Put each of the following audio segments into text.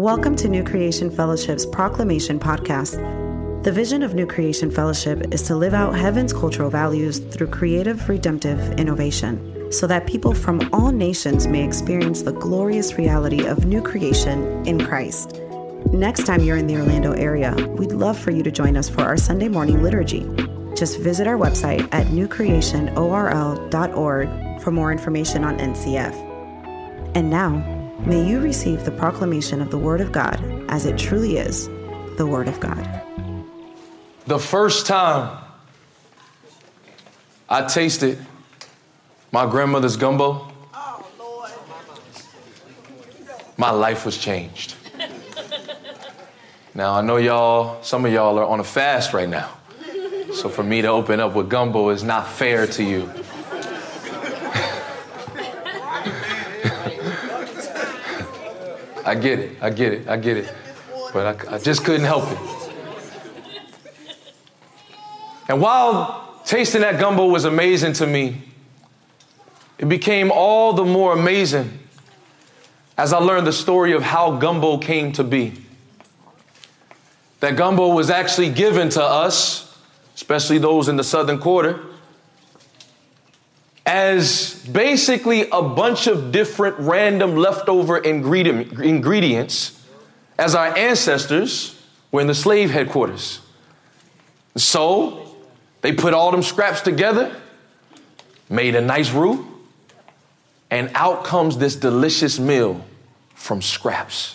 Welcome to New Creation Fellowship's Proclamation Podcast. The vision of New Creation Fellowship is to live out heaven's cultural values through creative, redemptive innovation, so that people from all nations may experience the glorious reality of new creation in Christ. Next time you're in the Orlando area, we'd love for you to join us for our Sunday morning liturgy. Just visit our website at newcreationorl.org for more information on NCF. And now, may you receive the proclamation of the Word of God as it truly is, the Word of God. The first time I tasted my grandmother's gumbo, my life was changed. Now, I know some of y'all are on a fast right now. So for me to open up with gumbo is not fair to you. I get it. But I just couldn't help it. And while tasting that gumbo was amazing to me, it became all the more amazing as I learned the story of how gumbo came to be. That gumbo was actually given to us, especially those in the Southern Quarter, as basically a bunch of different random leftover ingredients as our ancestors were in the slave headquarters. So they put all them scraps together, made a nice roux, and out comes this delicious meal from scraps.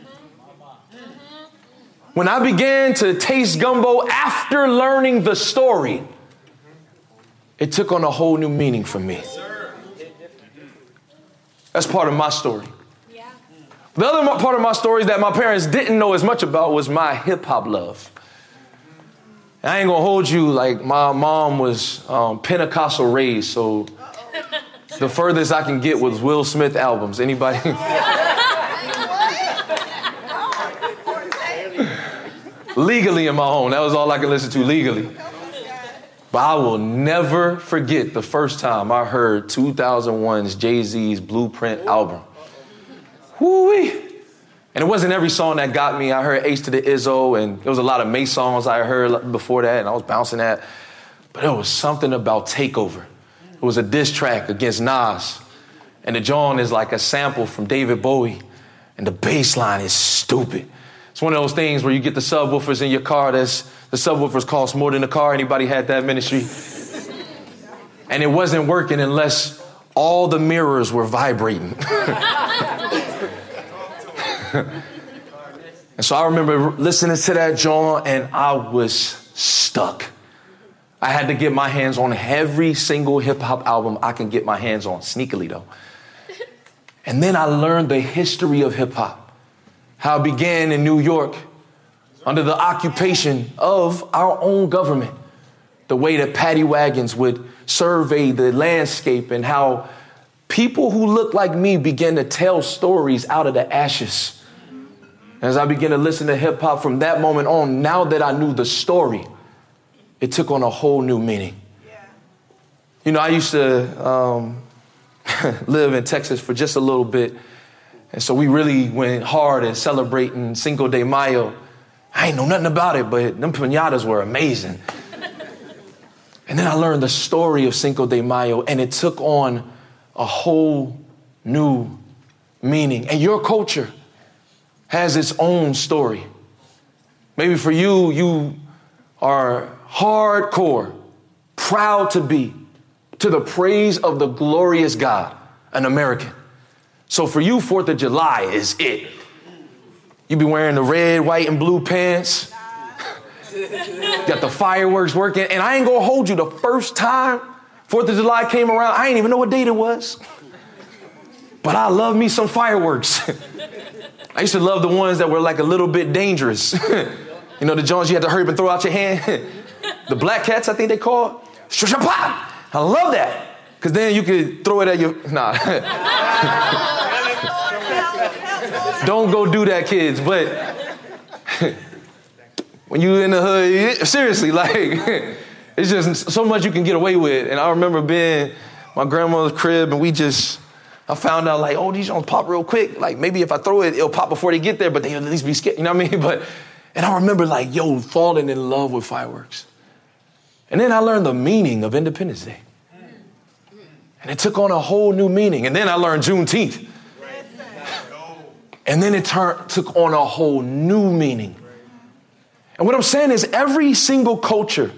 When I began to taste gumbo after learning the story, it took on a whole new meaning for me. That's part of my story. The other part of my story that my parents didn't know as much about was my hip hop love. And I ain't gonna hold you, like my mom was Pentecostal raised, so the furthest I can get was Will Smith albums. Anybody? Legally in my home. That was all I could listen to legally. But I will never forget the first time I heard 2001's Jay-Z's Blueprint album. Woo-wee. And it wasn't every song that got me. I heard Ace to the Izzo, and there was a lot of May songs I heard before that, and I was bouncing that. But there was something about Takeover. It was a diss track against Nas. And the John is like a sample from David Bowie. And the bass line is stupid. It's one of those things where you get the subwoofers in your car. The subwoofers cost more than the car. Anybody had that ministry? And it wasn't working unless all the mirrors were vibrating. And so I remember listening to that, John, and I was stuck. I had to get my hands on every single hip hop album I can get my hands on, sneakily though. And then I learned the history of hip hop. How it began in New York under the occupation of our own government. The way that paddy wagons would survey the landscape and how people who looked like me began to tell stories out of the ashes. As I began to listen to hip hop from that moment on, now that I knew the story, it took on a whole new meaning. You know, I used to live in Texas for just a little bit. And so we really went hard in celebrating Cinco de Mayo. I ain't know nothing about it, but them piñatas were amazing. And then I learned the story of Cinco de Mayo, and it took on a whole new meaning. And your culture has its own story. Maybe for you, you are hardcore, proud to be, to the praise of the glorious God, an American. So for you, 4th of July is it. You be wearing the red, white, and blue pants. Got the fireworks working. And I ain't gonna hold you. The first time 4th of July came around, I ain't even know what date it was. But I love me some fireworks. I used to love the ones that were like a little bit dangerous. You know, the Jones you had to hurry up and throw out your hand. The black cats, I think they call. I love that. Because then you could throw it at your... Nah. Don't go do that, kids. But when you in the hood, seriously, like, it's just so much you can get away with. And I remember being my grandmother's crib, and I found out like, oh, these don't pop real quick. Like maybe if I throw it, it'll pop before they get there, but they at least be scared. You know what I mean? And I remember like, falling in love with fireworks. And then I learned the meaning of Independence Day. And it took on a whole new meaning. And then I learned Juneteenth. And then it took on a whole new meaning. And what I'm saying is every single culture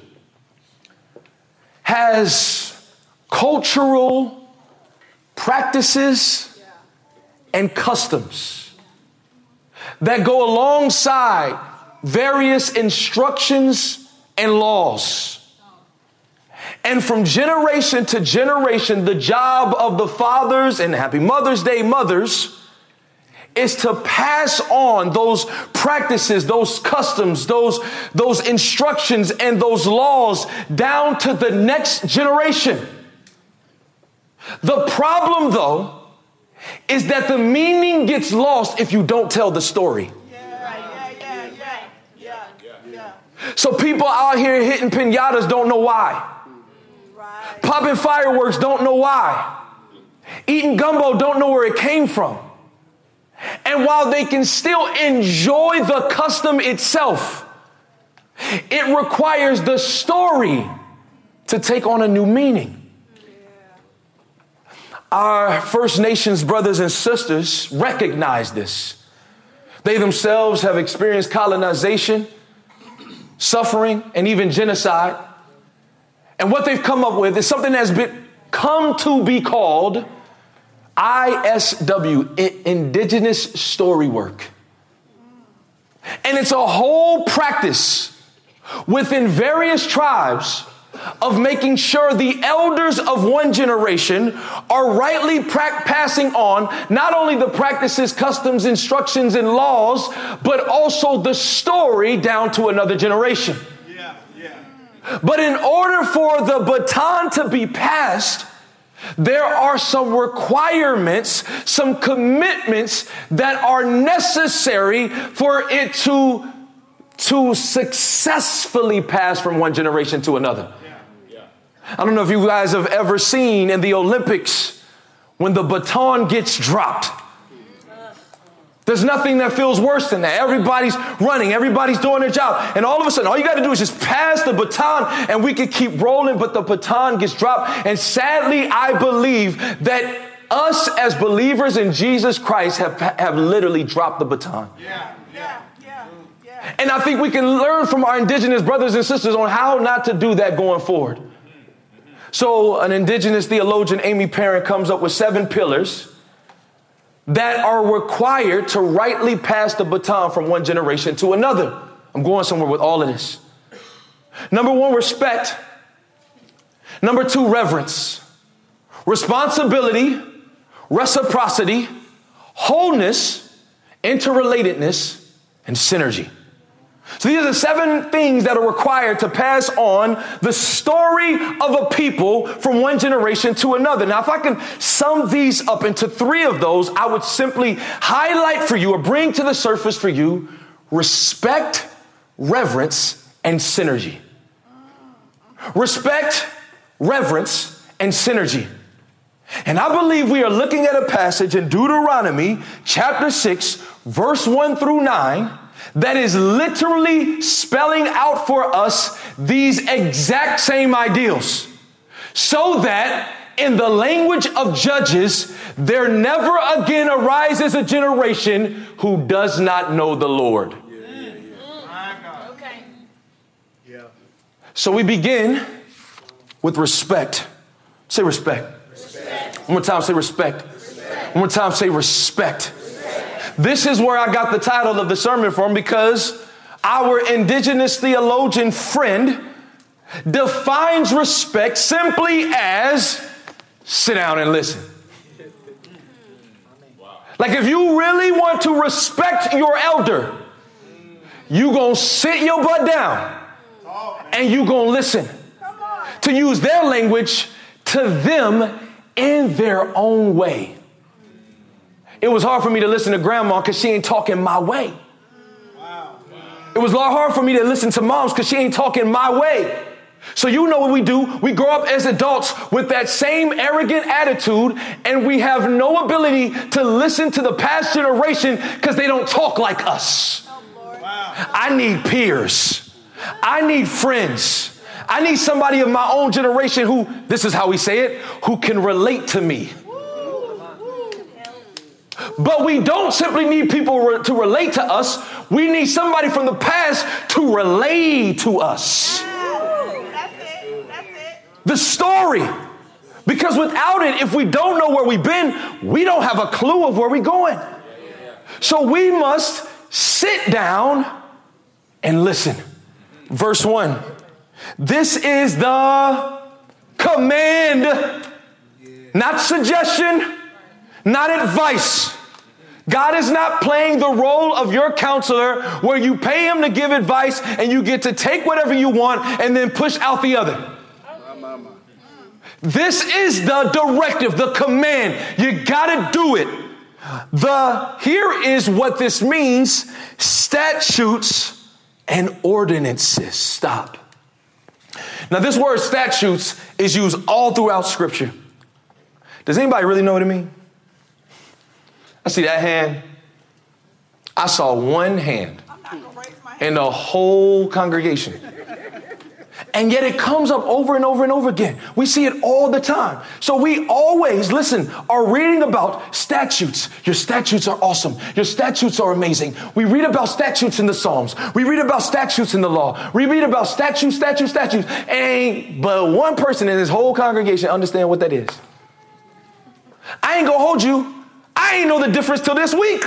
has cultural practices and customs that go alongside various instructions and laws. And from generation to generation, the job of the fathers, and happy Mother's Day, mothers, is to pass on those practices, those customs, those instructions and those laws down to the next generation. The problem, though, is that the meaning gets lost if you don't tell the story. So people out here hitting piñatas don't know why. Popping fireworks don't know why. Eating gumbo don't know where it came from. And while they can still enjoy the custom itself, it requires the story to take on a new meaning. Our First Nations brothers and sisters recognize this. They themselves have experienced colonization, suffering, and even genocide. And what they've come up with is something that's come to be called ISW, Indigenous Story Work. And it's a whole practice within various tribes of making sure the elders of one generation are rightly passing on not only the practices, customs, instructions, and laws, but also the story down to another generation. But in order for the baton to be passed, there are some requirements, some commitments that are necessary for it to successfully pass from one generation to another. I don't know if you guys have ever seen in the Olympics when the baton gets dropped. There's nothing that feels worse than that. Everybody's running. Everybody's doing their job. And all of a sudden, all you got to do is just pass the baton and we can keep rolling, but the baton gets dropped. And sadly, I believe that us as believers in Jesus Christ have literally dropped the baton. And I think we can learn from our indigenous brothers and sisters on how not to do that going forward. So an indigenous theologian, Amy Parent, comes up with 7 pillars that are required to rightly pass the baton from one generation to another. I'm going somewhere with all of this. Number 1, respect. Number 2, reverence. Responsibility, reciprocity, wholeness, interrelatedness, and synergy. So these are the 7 things that are required to pass on the story of a people from one generation to another. Now, if I can sum these up into 3 of those, I would simply highlight for you or bring to the surface for you respect, reverence, and synergy. Respect, reverence, and synergy. And I believe we are looking at a passage in Deuteronomy chapter 6, verse 1 through 9, that is literally spelling out for us these exact same ideals, so that in the language of Judges, there never again arises a generation who does not know the Lord. Okay. So we begin with respect. Say respect. One more time, say respect. One more time, say respect. This is where I got the title of the sermon from, because our indigenous theologian friend defines respect simply as sit down and listen. Like if you really want to respect your elder, you gonna sit your butt down and you gonna listen. To use their language, to them in their own way. It was hard for me to listen to grandma because she ain't talking my way. It was hard for me to listen to moms because she ain't talking my way. So you know what we do? We grow up as adults with that same arrogant attitude, and we have no ability to listen to the past generation because they don't talk like us. I need peers. I need friends. I need somebody of my own generation who, this is how we say it, who can relate to me. But we don't simply need people to relate to us. We need somebody from the past to relate to us. That's it. The story. Because without it, if we don't know where we've been, we don't have a clue of where we're going. So we must sit down and listen. Verse 1. This is the command, not suggestion, not advice. God is not playing the role of your counselor where you pay him to give advice and you get to take whatever you want and then push out the other. This is the directive, the command. You got to do it. Here is what this means: statutes and ordinances. Stop. Now, this word statutes is used all throughout Scripture. Does anybody really know what it means? I see that hand. I saw one hand in the whole congregation. And yet it comes up over and over and over again. We see it all the time. So we always, are reading about statutes. Your statutes are awesome. Your statutes are amazing. We read about statutes in the Psalms. We read about statutes in the law. We read about statutes. But one person in this whole congregation understand what that is. I ain't gonna hold you. I ain't know the difference till this week.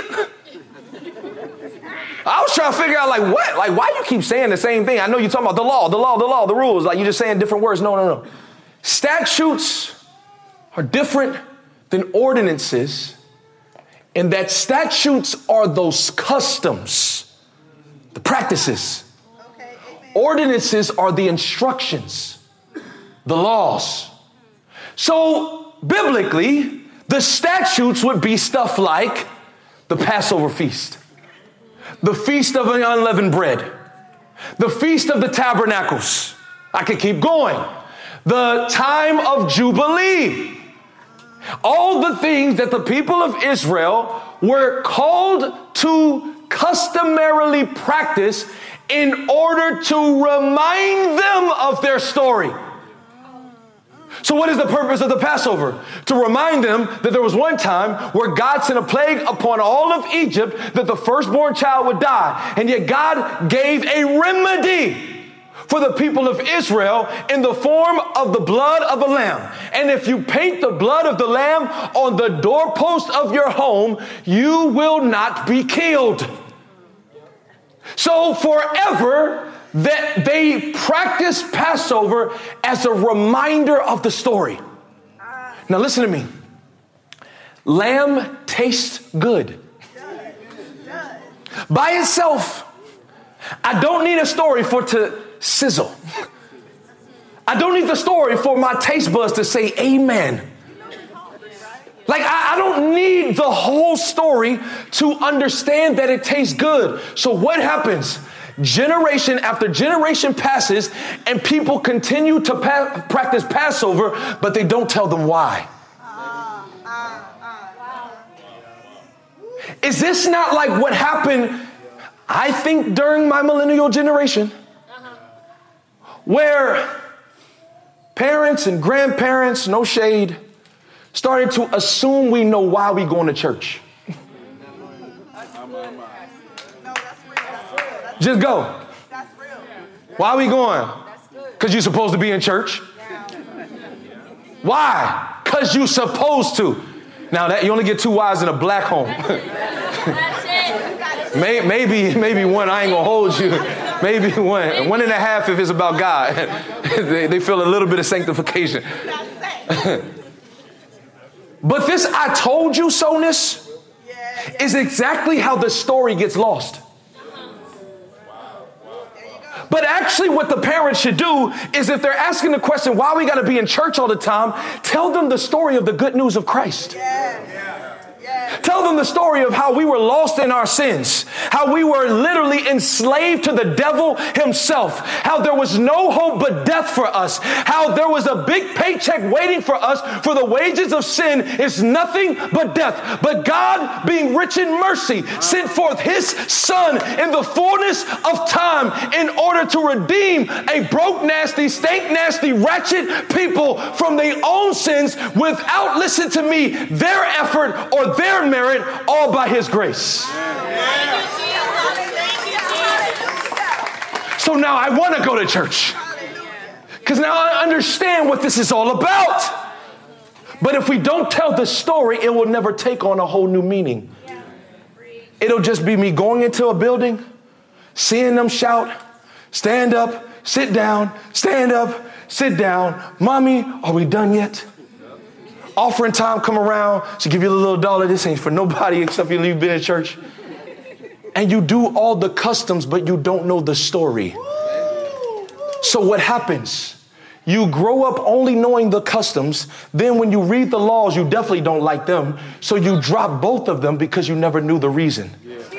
I was trying to figure out what? Why you keep saying the same thing? I know you're talking about the law, the rules. Like you're just saying different words. No. Statutes are different than ordinances in that statutes are those customs, the practices. Okay, ordinances are the instructions, the laws. So biblically, the statutes would be stuff like the Passover feast, the Feast of the Unleavened Bread, the Feast of the Tabernacles. I could keep going. The time of Jubilee. All the things that the people of Israel were called to customarily practice in order to remind them of their story. So what is the purpose of the Passover? To remind them that there was one time where God sent a plague upon all of Egypt that the firstborn child would die. And yet God gave a remedy for the people of Israel in the form of the blood of a lamb. And if you paint the blood of the lamb on the doorpost of your home, you will not be killed. So forever, that they practice Passover as a reminder of the story. Now listen to me. Lamb tastes good. By itself, I don't need a story for it to sizzle. I don't need the story for my taste buds to say amen. I don't need the whole story to understand that it tastes good. So what happens? Generation after generation passes and people continue to practice Passover, but they don't tell them why. Is this not like what happened, I think, during my millennial generation? Where parents and grandparents, no shade, started to assume we know why we going to church. Just go. That's real. Why are we going? Because you're supposed to be in church. Why? Because you're supposed to. Now that you only get 2 wives in a black home. maybe one. I ain't gonna hold you. Maybe 1.5 if it's about God. they feel a little bit of sanctification. But this "I told you so"ness is exactly how the story gets lost. But actually what the parents should do is, if they're asking the question, why we got to be in church all the time, tell them the story of the good news of Christ. Tell them the story of how we were lost in our sins, how we were literally enslaved to the devil himself, how there was no hope but death for us, how there was a big paycheck waiting for us, for the wages of sin is nothing but death. But God, being rich in mercy, sent forth his son in the fullness of time in order to redeem a broke, nasty, stank, nasty, ratchet people from their own sins without, listen to me, their effort or their merit, all by his grace. So now I want to go to church because now I understand what this is all about. But if we don't tell the story, it will never take on a whole new meaning. It'll just be me going into a building, seeing them shout, stand up, sit down, stand up, sit down. Mommy, are we done yet? Offering time come around. She give you a little dollar. This ain't for nobody except you you've been in church. And you do all the customs, but you don't know the story. So what happens? You grow up only knowing the customs. Then when you read the laws, you definitely don't like them. So you drop both of them because you never knew the reason.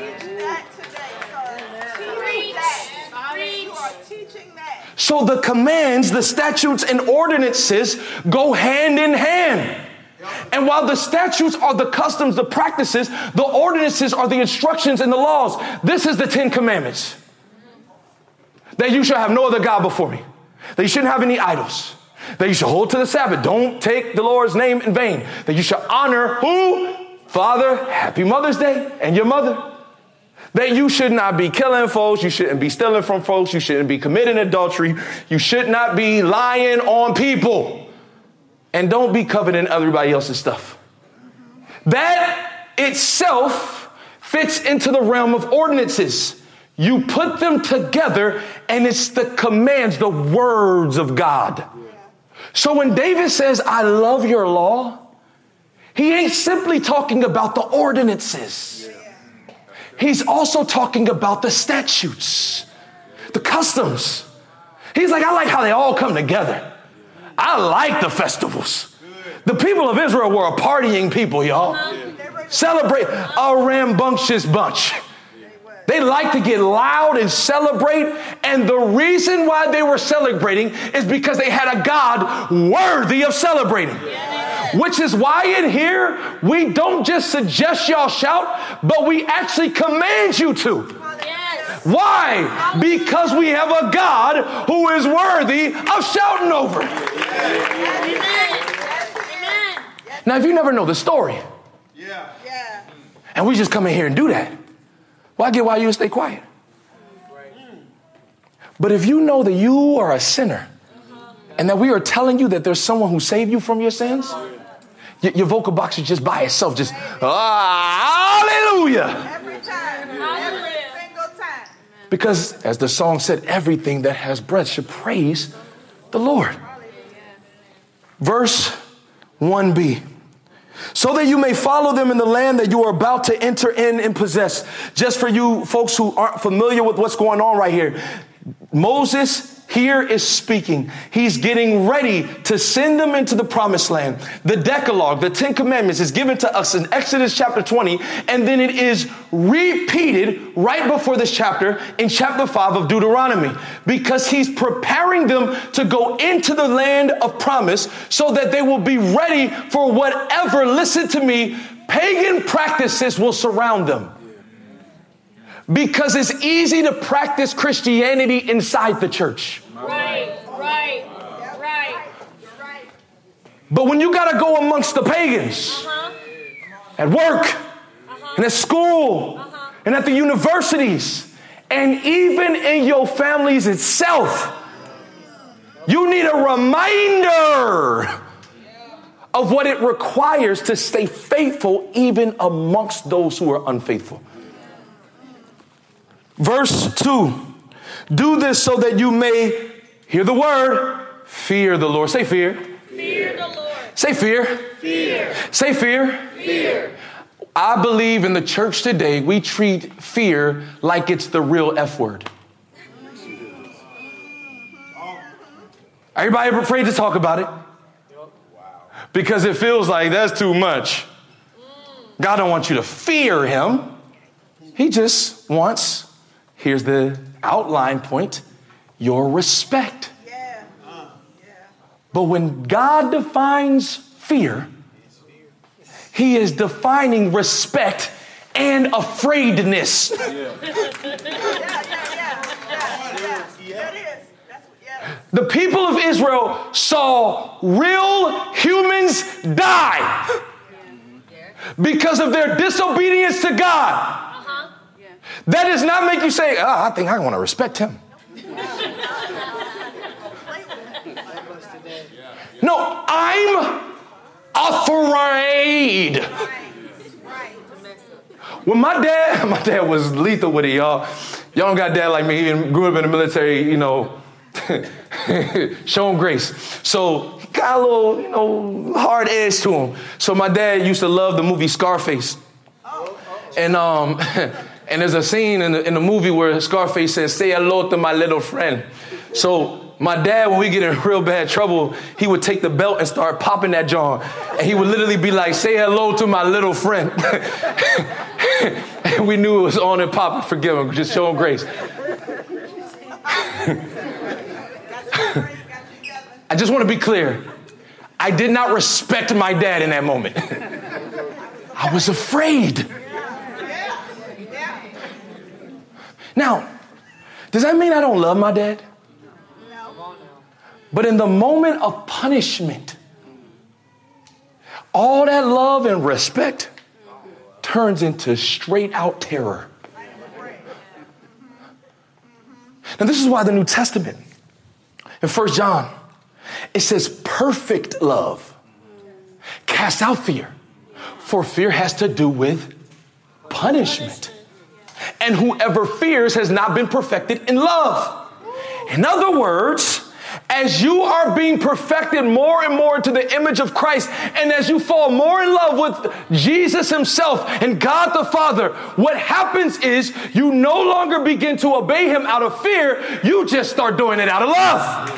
So the commands, the statutes and ordinances go hand in hand. And while the statutes are the customs, the practices, the ordinances are the instructions and the laws. This is the 10 Commandments. That you shall have no other God before me. That you shouldn't have any idols. That you shall hold to the Sabbath. Don't take the Lord's name in vain. That you shall honor who? Father, happy Mother's Day, and your mother. That you should not be killing folks. You shouldn't be stealing from folks. You shouldn't be committing adultery. You should not be lying on people. And don't be coveting everybody else's stuff. That itself fits into the realm of ordinances. You put them together and it's the commands, the words of God. So when David says, I love your law, he ain't simply talking about the ordinances. He's also talking about the statutes, the customs. He's like, I like how they all come together. I like the festivals. The people of Israel were a partying people, y'all. Celebrate, a rambunctious bunch. They like to get loud and celebrate. And the reason why they were celebrating is because they had a God worthy of celebrating. Which is why in here, we don't just suggest y'all shout, but we actually command you to. Why? Because we have a God who is worthy of shouting over. Now, if you never know the story, and we just come in here and do that, well, I get why you stay quiet. But if you know that you are a sinner and that we are telling you that there's someone who saved you from your sins, your vocal box is just by itself, just, hallelujah. Every time. Every single time. Because as the song said, everything that has breath should praise the Lord. Verse 1b. So that you may follow them in the land that you are about to enter in and possess. Just for you folks who aren't familiar with what's going on right here. Moses here is speaking. He's getting ready to send them into the promised land. The Decalogue, the 10 Commandments, is given to us in Exodus chapter 20, and then it is repeated right before this chapter in chapter 5 of Deuteronomy, because he's preparing them to go into the land of promise so that they will be ready for whatever, listen to me, pagan practices will surround them. Because it's easy to practice Christianity inside the church. Right. But when you got to go amongst the pagans, at work, and at school, and at the universities, and even in your families itself, you need a reminder of what it requires to stay faithful even amongst those who are unfaithful. Verse 2, do this so that you may hear the word, fear the Lord. Say fear. Fear the Lord. Say fear. Fear. Say fear. Fear. I believe in the church today, we treat fear like it's the real F word. Everybody afraid to talk about it? Because it feels like that's too much. God don't want you to fear him. He just wants, here's the outline point, your respect. Yeah. But when God defines fear, he is defining respect and afraidness. The people of Israel saw real humans die because of their disobedience to God. That does not make you say, I think I want to respect him. No, I'm afraid. When my dad was lethal with it, y'all. Y'all don't got dad like me. He grew up in the military, show him grace. So he got a little, hard edge to him. So my dad used to love the movie Scarface. And there's a scene in the movie where Scarface says, "Say hello to my little friend." So my dad, when we get in real bad trouble, he would take the belt and start popping that John. And he would literally be like, "Say hello to my little friend." And we knew it was on and popping. Forgive him. Just show him grace. I just want to be clear. I did not respect my dad in that moment. I was afraid. Now, does that mean I don't love my dad? No. But in the moment of punishment, all that love and respect turns into straight out terror. Now, this is why the New Testament, in 1 John, it says perfect love casts out fear, for fear has to do with punishment. And whoever fears has not been perfected in love. In other words, as you are being perfected more and more into the image of Christ, and as you fall more in love with Jesus himself and God the Father, what happens is you no longer begin to obey him out of fear. You just start doing it out of love.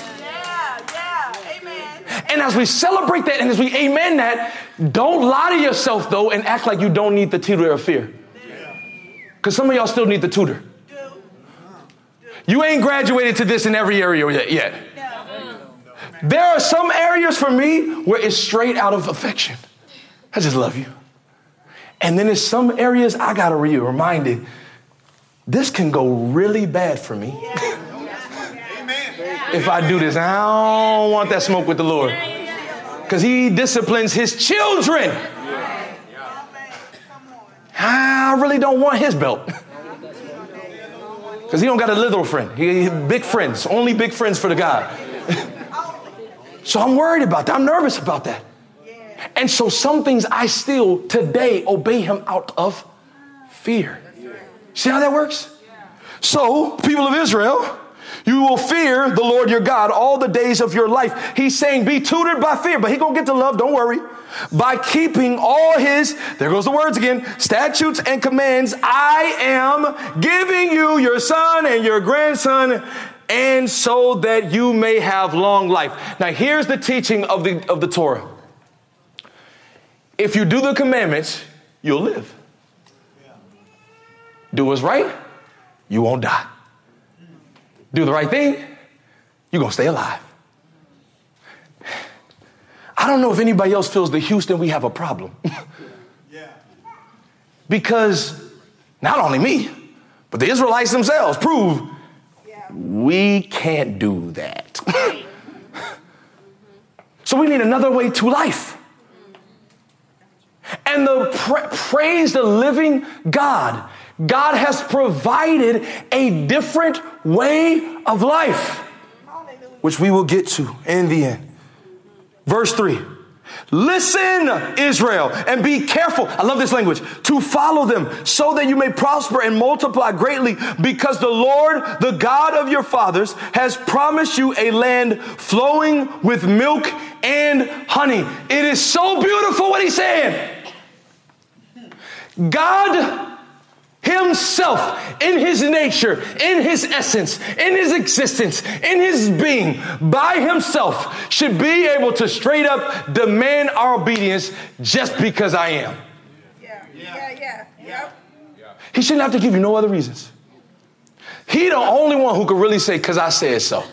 Amen. And as we celebrate that and as we amen that, don't lie to yourself, though, and act like you don't need the tutor of fear. Because some of y'all still need the tutor. You ain't graduated to this in every area yet. There are some areas for me where it's straight out of affection. I just love you. And then there's some areas I got to be reminded, this can go really bad for me. If I do this, I don't want that smoke with the Lord. Because he disciplines his children. I really don't want his belt. Because he don't got a little friend. He big friends. Only big friends for the guy. So I'm worried about that. I'm nervous about that. And so some things I still today obey him out of fear. See how that works? So, people of Israel, you will fear the Lord your God all the days of your life. He's saying be tutored by fear, but he gonna get to love. Don't worry. By keeping all his, there goes the words again, statutes and commands, I am giving you your son and your grandson, and so that you may have long life. Now here's the teaching of the Torah. If you do the commandments, you'll live. Do what's right, you won't die. Do the right thing, you're going to stay alive. I don't know if anybody else feels that Houston, we have a problem. Because not only me, but the Israelites themselves prove we can't do that. So we need another way to life. And praise the living God. God has provided a different way of life, which we will get to in the end. Verse 3. Listen, Israel, and be careful. I love this language. To follow them so that you may prosper and multiply greatly, because the Lord, the God of your fathers, has promised you a land flowing with milk and honey. It is so beautiful what he's saying. God himself, in his nature, in his essence, in his existence, in his being, by himself, should be able to straight up demand our obedience just because I am. He shouldn't have to give you no other reasons. He the only one who could really say, because I said so.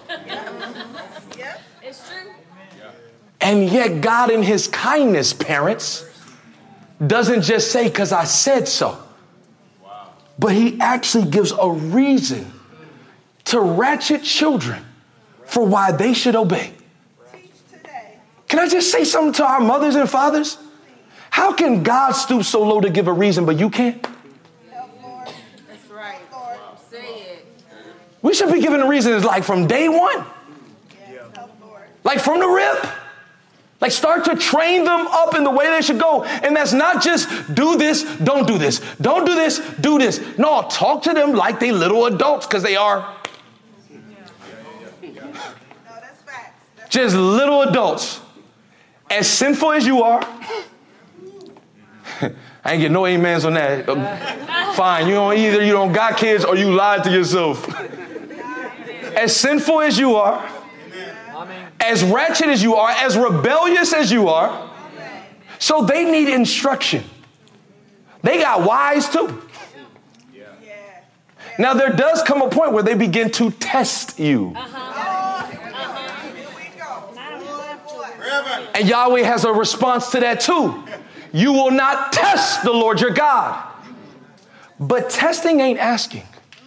It's true. And yet God in his kindness, parents, doesn't just say, because I said so. But he actually gives a reason to ratchet children for why they should obey. Can I just say something to our mothers and fathers? How can God stoop so low to give a reason, but you can't? That's right. Say it. We should be given reasons like from day one. Like from the rip. Like start to train them up in the way they should go. And that's not just do this, don't do this. Don't do this, do this. No, talk to them like they little adults because they are. Just little adults. As sinful as you are. I ain't get no amens on that. Fine, you don't got kids or you lied to yourself. As sinful as you are, as ratchet as you are, as rebellious as you are, so they need instruction. They got wise too. Now there does come a point where they begin to test you. And Yahweh has a response to that too. You will not test the Lord your God. But testing ain't asking.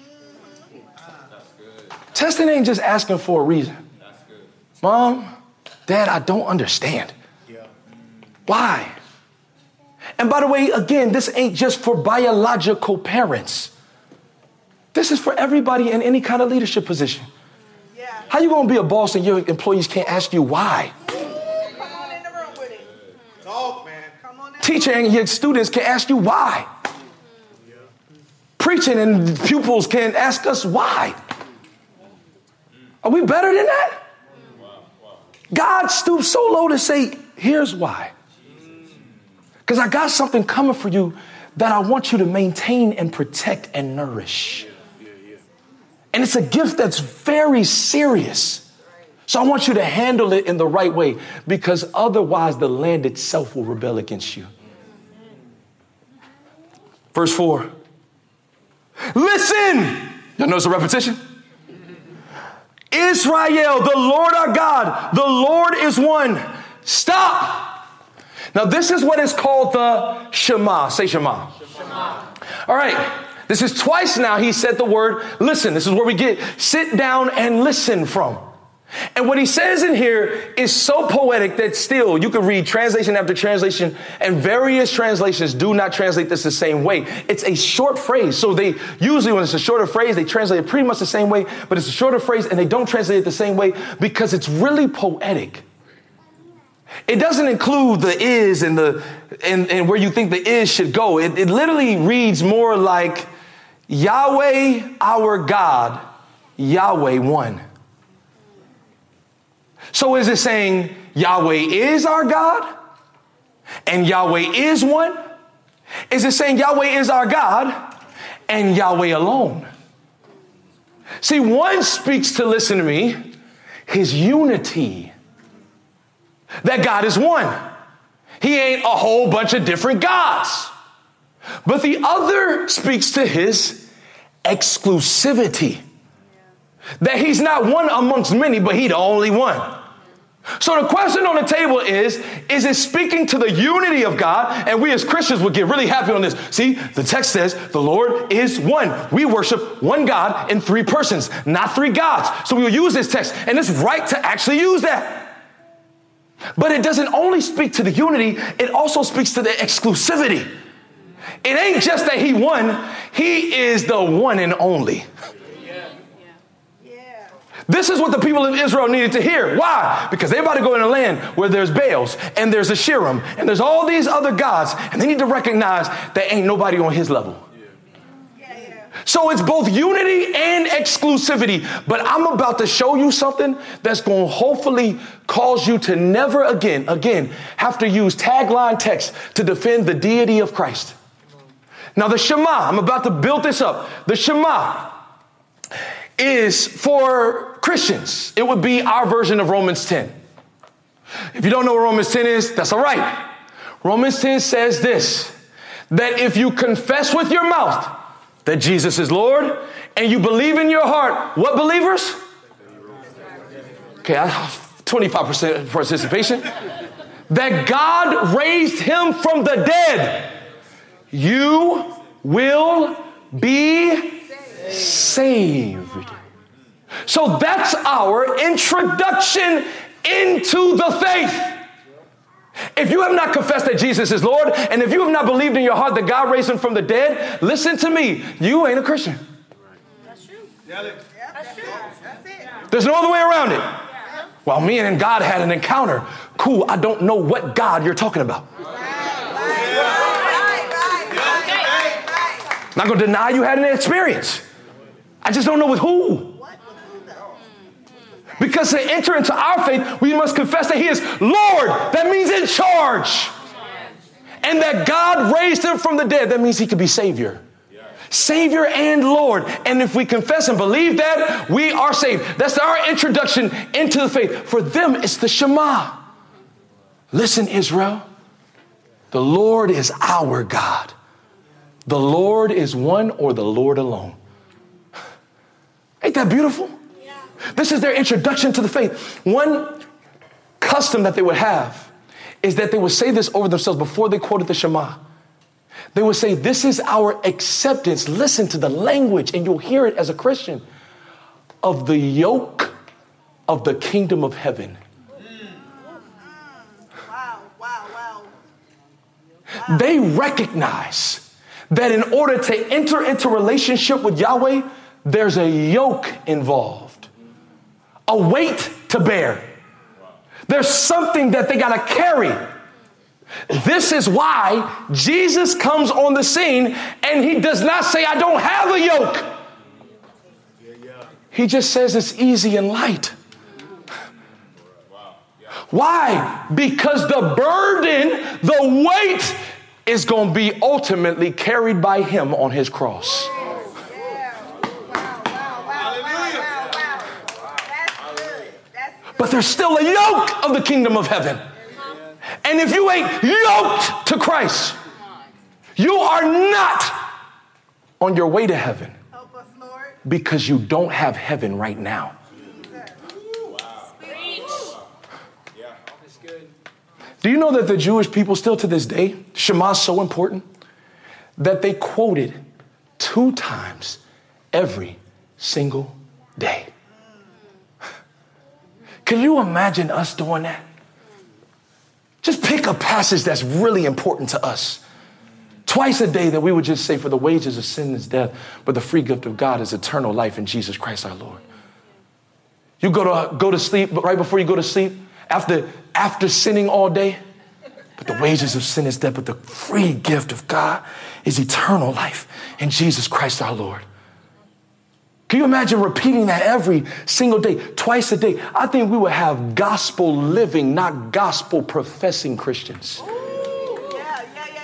Testing ain't just asking for a reason. Mom, Dad, I don't understand. Why? And by the way, again, this ain't just for biological parents. This is for everybody in any kind of leadership position. How you going to be a boss and your employees can't ask you why? Teacher and your students can ask you why. Preaching and pupils can ask us why. Are we better than that? God stoops so low to say, here's why. Because I got something coming for you that I want you to maintain and protect and nourish. And it's a gift that's very serious. So I want you to handle it in the right way, because otherwise the land itself will rebel against you. Verse 4. Listen. Y'all notice the repetition? Israel, the Lord our God, the Lord is one. Stop. Now this is what is called the Shema. Say Shema. Shema. All right. This is twice now he said the word listen. This is where we get sit down and listen from. And what he says in here is so poetic that still you can read translation after translation, and various translations do not translate this the same way. It's a short phrase. So they usually, when it's a shorter phrase, they translate it pretty much the same way, but it's a shorter phrase and they don't translate it the same way because it's really poetic. It doesn't include the is and and where you think the is should go. It literally reads more like Yahweh, our God, Yahweh one. So is it saying Yahweh is our God and Yahweh is one? Is it saying Yahweh is our God and Yahweh alone? See, one speaks to, listen to me, his unity. That God is one. He ain't a whole bunch of different gods. But the other speaks to his exclusivity. That he's not one amongst many, but he the only one. So the question on the table is it speaking to the unity of God? And we as Christians would get really happy on this. See, the text says the Lord is one. We worship one God in three persons, not three gods. So we will use this text, and it's right to actually use that. But it doesn't only speak to the unity, it also speaks to the exclusivity. It ain't just that he won, he is the one and only. This is what the people of Israel needed to hear. Why? Because they're about to go in a land where there's Baals and there's Asherim and there's all these other gods, and they need to recognize that ain't nobody on his level. So it's both unity and exclusivity. But I'm about to show you something that's going to hopefully cause you to never again have to use tagline text to defend the deity of Christ. Now the Shema, I'm about to build this up. The Shema is for Christians. It would be our version of Romans 10. If you don't know what Romans 10 is, that's all right. Romans 10 says this, that if you confess with your mouth that Jesus is Lord, and you believe in your heart, what believers? Okay, 25% participation. That God raised him from the dead. You will be saved. So that's our introduction into the faith. If you have not confessed that Jesus is Lord, and if you have not believed in your heart that God raised him from the dead, listen to me, you ain't a Christian. That's true. That's true. That's it. There's no other way around it. Well, me and God had an encounter. Cool, I don't know what God you're talking about. Not going to deny you had an experience. I just don't know with who. Because to enter into our faith, we must confess that he is Lord. That means in charge. And that God raised him from the dead. That means he could be Savior. Savior and Lord. And if we confess and believe that, we are saved. That's our introduction into the faith. For them, it's the Shema. Listen, Israel. The Lord is our God. The Lord is one, or the Lord alone. Ain't that beautiful? Yeah. This is their introduction to the faith. One custom that they would have is that they would say this over themselves before they quoted the Shema. They would say, this is our acceptance. Listen to the language, and you'll hear it as a Christian, of the yoke of the kingdom of heaven. Wow. They recognize that in order to enter into relationship with Yahweh, there's a yoke involved, a weight to bear. There's something that they got to carry. This is why Jesus comes on the scene and he does not say, I don't have a yoke. He just says it's easy and light. Why? Because the burden, the weight is going to be ultimately carried by him on his cross. But there's still a yoke of the kingdom of heaven. And if you ain't yoked to Christ, you are not on your way to heaven. Help us, Lord. Because you don't have heaven right now. Do you know that the Jewish people still to this day, Shema is so important that they quote it 2 times every single day. Can you imagine us doing that? Just pick a passage that's really important to us. Twice a day that we would just say, for the wages of sin is death, but the free gift of God is eternal life in Jesus Christ our Lord. You go to sleep, but right before you go to sleep, after sinning all day, but the wages of sin is death, but the free gift of God is eternal life in Jesus Christ our Lord. Can you imagine repeating that every single day, twice a day? I think we would have gospel living, not gospel professing Christians. Yeah.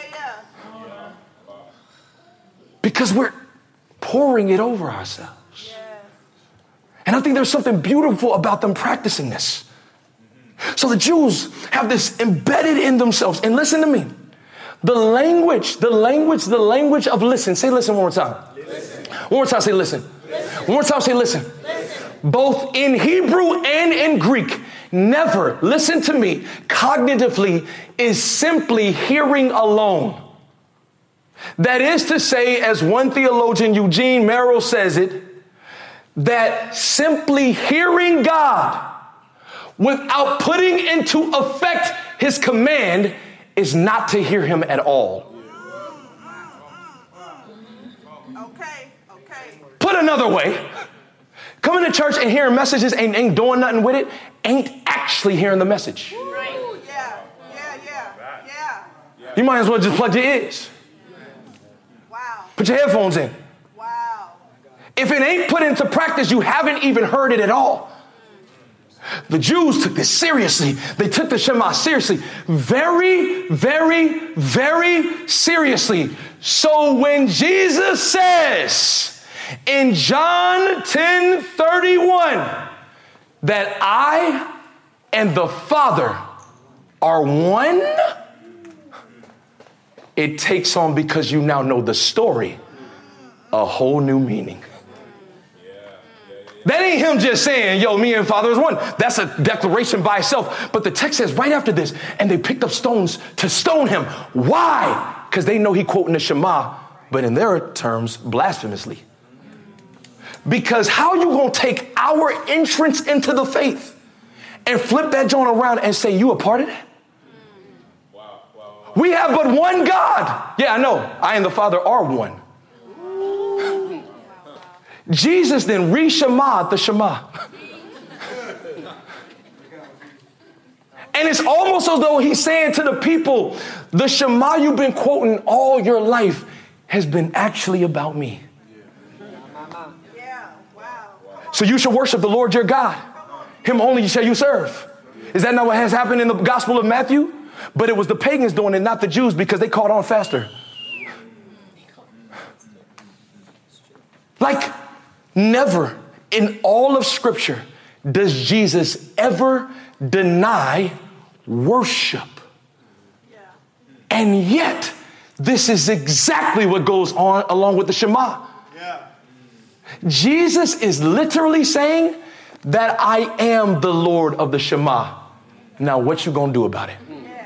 Because we're pouring it over ourselves. Yes. And I think there's something beautiful about them practicing this. So the Jews have this embedded in themselves. And listen to me. The language of listen. Say listen one more time. Listen. One more time, say listen. One more time, say listen. Both in Hebrew and in Greek, never, listen to me, cognitively is simply hearing alone. That is to say, as one theologian, Eugene Merrill, says it, that simply hearing God without putting into effect his command is not to hear him at all. Put another way, coming to church and hearing messages and ain't doing nothing with it ain't actually hearing the message. Yeah. You might as well just plug your ears. Wow. Put your headphones in. Wow. If it ain't put into practice, you haven't even heard it at all. The Jews took this seriously. They took the Shema seriously. Very, very, very seriously. So when Jesus says in John 10:31 that I and the Father are one, it takes on because you now know the story a whole new meaning. That ain't him just saying, yo, me and Father is one. That's a declaration by itself. But the text says right after this, and they picked up stones to stone him. Why? Because they know he quoting the Shema, but in their terms, blasphemously. Because how you going to take our entrance into the faith and flip that joint around and say you a part of that? We have but one God. Yeah, I know. I and the Father are one. Jesus then re-Shema'd the Shema. And it's almost as though he's saying to the people, the Shema you've been quoting all your life has been actually about me. Yeah. Wow. So you should worship the Lord your God. Him only shall you serve. Is that not what has happened in the Gospel of Matthew? But it was the pagans doing it, not the Jews, because they caught on faster. Like, never in all of Scripture does Jesus ever deny worship. And yet, this is exactly what goes on along with the Shema. Jesus is literally saying that I am the Lord of the Shema. Now, what you gonna do about it?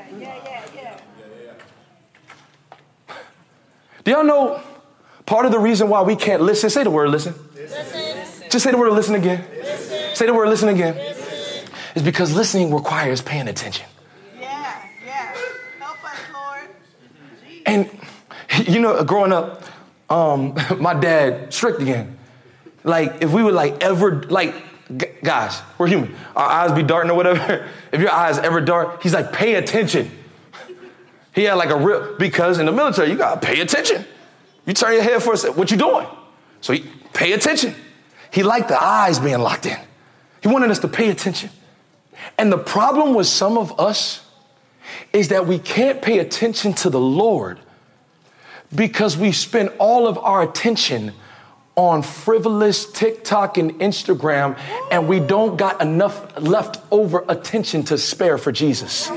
Do y'all know part of the reason why we can't listen? Say the word listen. Listen. Just say the word listen again. Listen. Say the word listen again. Listen. It's because listening requires paying attention. Yeah. Help us, Lord. And, you know, growing up, my dad, strict again. Like, if we would guys, we're human. Our eyes be darting or whatever. If your eyes ever dart, he's like, pay attention. He had like a real, because in the military, you got to pay attention. You turn your head for a second, what you doing? So pay attention. He liked the eyes being locked in. He wanted us to pay attention. And the problem with some of us is that we can't pay attention to the Lord because we spend all of our attention on frivolous TikTok and Instagram, and we don't got enough leftover attention to spare for Jesus.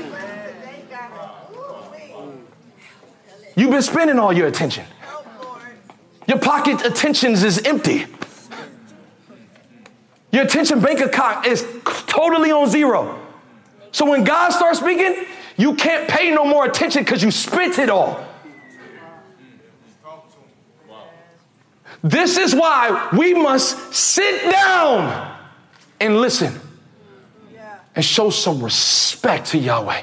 You've been spending all your attention. Your pocket attentions is empty. Your attention bank account is totally on zero. So when God starts speaking, you can't pay no more attention because you spent it all. This is why we must sit down and listen and show some respect to Yahweh.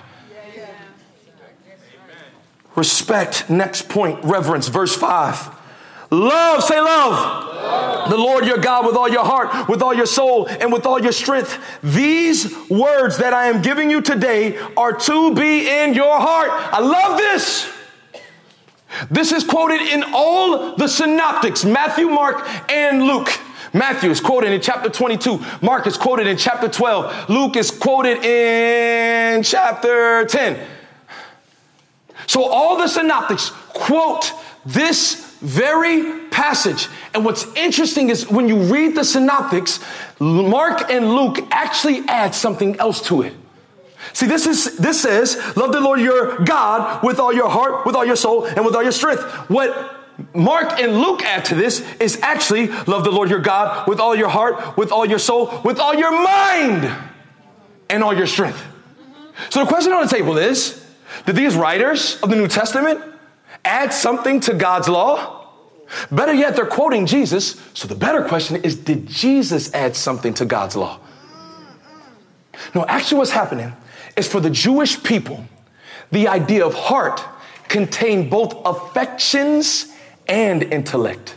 Respect, next point, reverence, verse 5. Love, say love. The Lord your God with all your heart, with all your soul, and with all your strength. These words that I am giving you today are to be in your heart. I love this. This is quoted in all the synoptics, Matthew, Mark, and Luke. Matthew is quoted in chapter 22. Mark is quoted in chapter 12. Luke is quoted in chapter 10. So all the synoptics quote this very passage. And what's interesting is when you read the synoptics, Mark and Luke actually add something else to it. See, this says, love the Lord your God with all your heart, with all your soul, and with all your strength. What Mark and Luke add to this is actually love the Lord your God with all your heart, with all your soul, with all your mind, and all your strength. So the question on the table is, did these writers of the New Testament add something to God's law? Better yet, they're quoting Jesus. So the better question is, did Jesus add something to God's law? No, actually what's happening is for the Jewish people, the idea of heart contained both affections and intellect.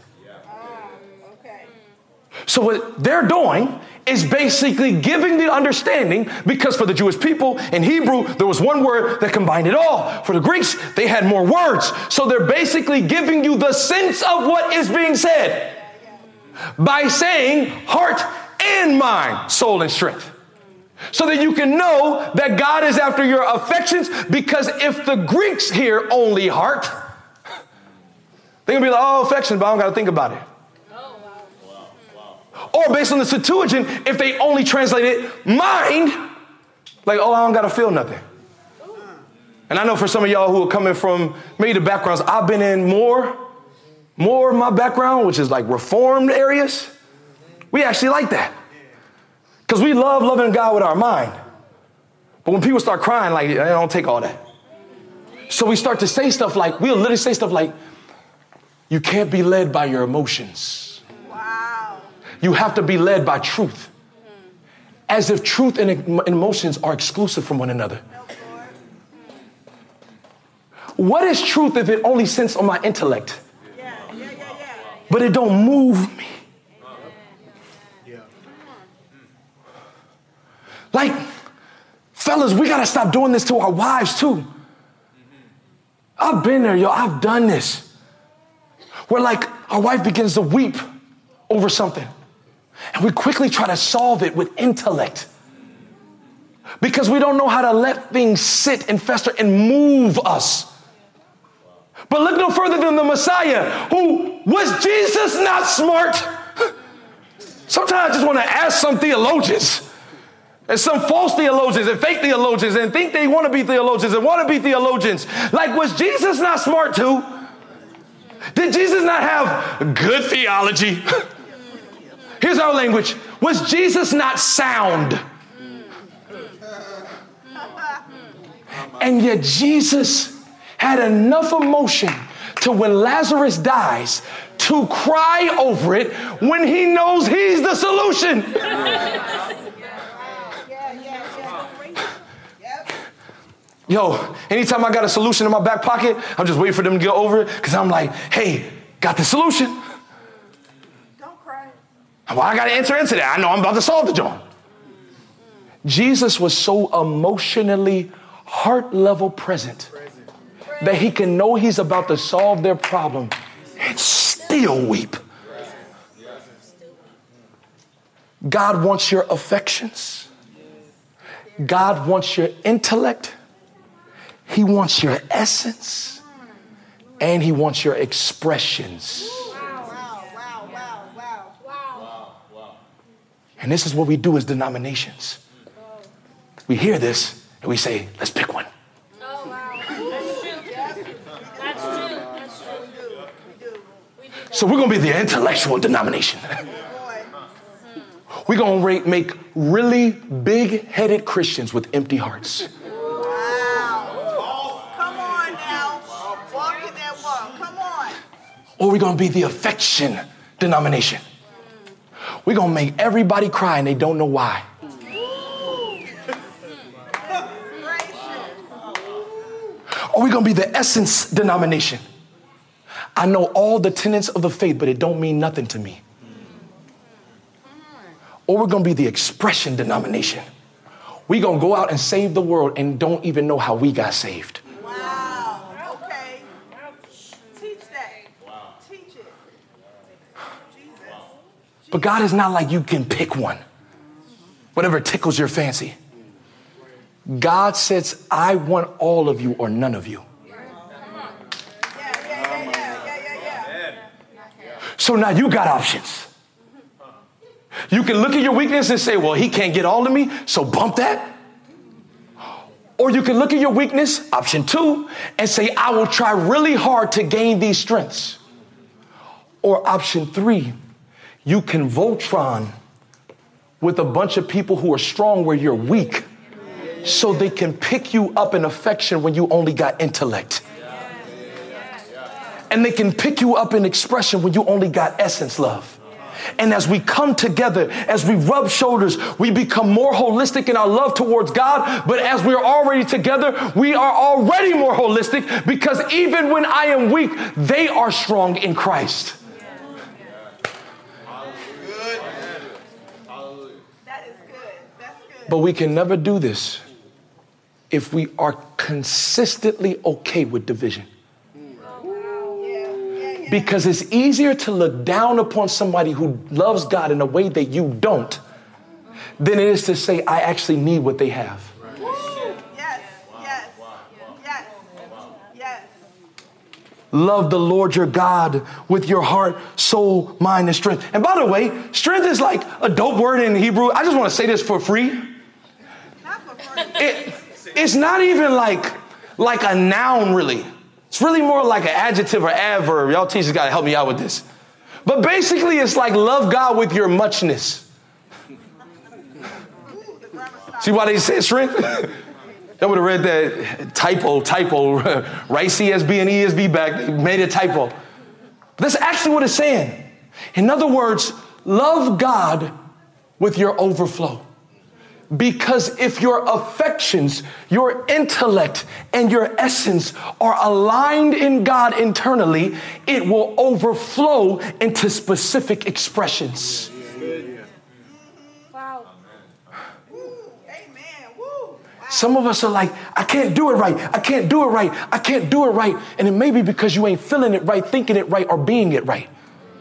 So what they're doing is basically giving the understanding, because for the Jewish people in Hebrew, there was one word that combined it all. For the Greeks, they had more words. So they're basically giving you the sense of what is being said by saying heart and mind, soul and strength. So that you can know that God is after your affections, because if the Greeks hear only heart, they're going to be like, oh, affection, but I don't got to think about it. Or based on the Septuagint, if they only translate it mind, like, oh, I don't got to feel nothing. And I know for some of y'all who are coming from maybe the backgrounds I've been in more more of my background, which is like reformed areas, we actually like that. Because we love loving God with our mind. But when people start crying, like, I don't take all that. So we start to say stuff like, we'll literally say stuff like, you can't be led by your emotions. Wow. You have to be led by truth. As if truth and emotions are exclusive from one another. What is truth if it only sits on my intellect? But it don't move me. Like, fellas, we got to stop doing this to our wives too. I've been there, yo. I've done this. Where like our wife begins to weep over something. And we quickly try to solve it with intellect. Because we don't know how to let things sit and fester and move us. But look no further than the Messiah, who was Jesus not smart? Sometimes I just want to ask some theologians and some false theologians and fake theologians and think they want to be theologians and want to be theologians. Like, was Jesus not smart too? Did Jesus not have good theology? Here's our language. Was Jesus not sound? And yet Jesus had enough emotion to when Lazarus dies to cry over it when he knows he's the solution. Yo, anytime I got a solution in my back pocket, I'm just waiting for them to get over it because I'm like, hey, got the solution. Don't cry. Well, I got to enter into that. I know I'm about to solve the joint. Jesus was so emotionally heart level present that he can know he's about to solve their problem and still weep. God wants your affections. God wants your intellect. He wants your essence. And he wants your expressions. And this is what we do as denominations. We hear this and we say, let's pick one. So we're going to be the intellectual denomination. We're going to make really big-headed Christians with empty hearts. Wow. Come on now. Walk in that walk. Come on. Or we're going to be the affection denomination. We're going to make everybody cry and they don't know why. Or we're going to be the essence denomination. I know all the tenets of the faith, but it don't mean nothing to me. Or we're going to be the expression denomination. We're going to go out and save the world and don't even know how we got saved. Wow. Okay. Teach that. Wow. Teach it. Jesus. But God is not like you can pick one. Whatever tickles your fancy. God says, I want all of you or none of you. So now you got options. You can look at your weakness and say, well, he can't get all of me, so bump that. Or you can look at your weakness, option 2, and say, I will try really hard to gain these strengths. Or option 3, you can Voltron with a bunch of people who are strong where you're weak so they can pick you up in affection when you only got intellect. And they can pick you up in expression when you only got essence love. And as we come together, as we rub shoulders, we become more holistic in our love towards God. But as we're already together, we are already more holistic because even when I am weak, they are strong in Christ. That is good. That's good. But we can never do this if we are consistently okay with division. Because it's easier to look down upon somebody who loves God in a way that you don't than it is to say, I actually need what they have. Yes, yes, yes, yes. Love the Lord your God with your heart, soul, mind, and strength. And by the way, strength is like a dope word in Hebrew. I just want to say this for free. Not for free. It's not even like a noun, really. It's really more like an adjective or adverb. Y'all teachers got to help me out with this. But basically, it's like love God with your muchness. See why they said strength? I would have read that typo, right? CSB and ESB back. They made a typo. That's actually what it's saying. In other words, love God with your overflow. Because if your affections, your intellect, and your essence are aligned in God internally, it will overflow into specific expressions. Wow. Amen. Woo. Some of us are like, I can't do it right. I can't do it right. I can't do it right. And it may be because you ain't feeling it right, thinking it right, or being it right.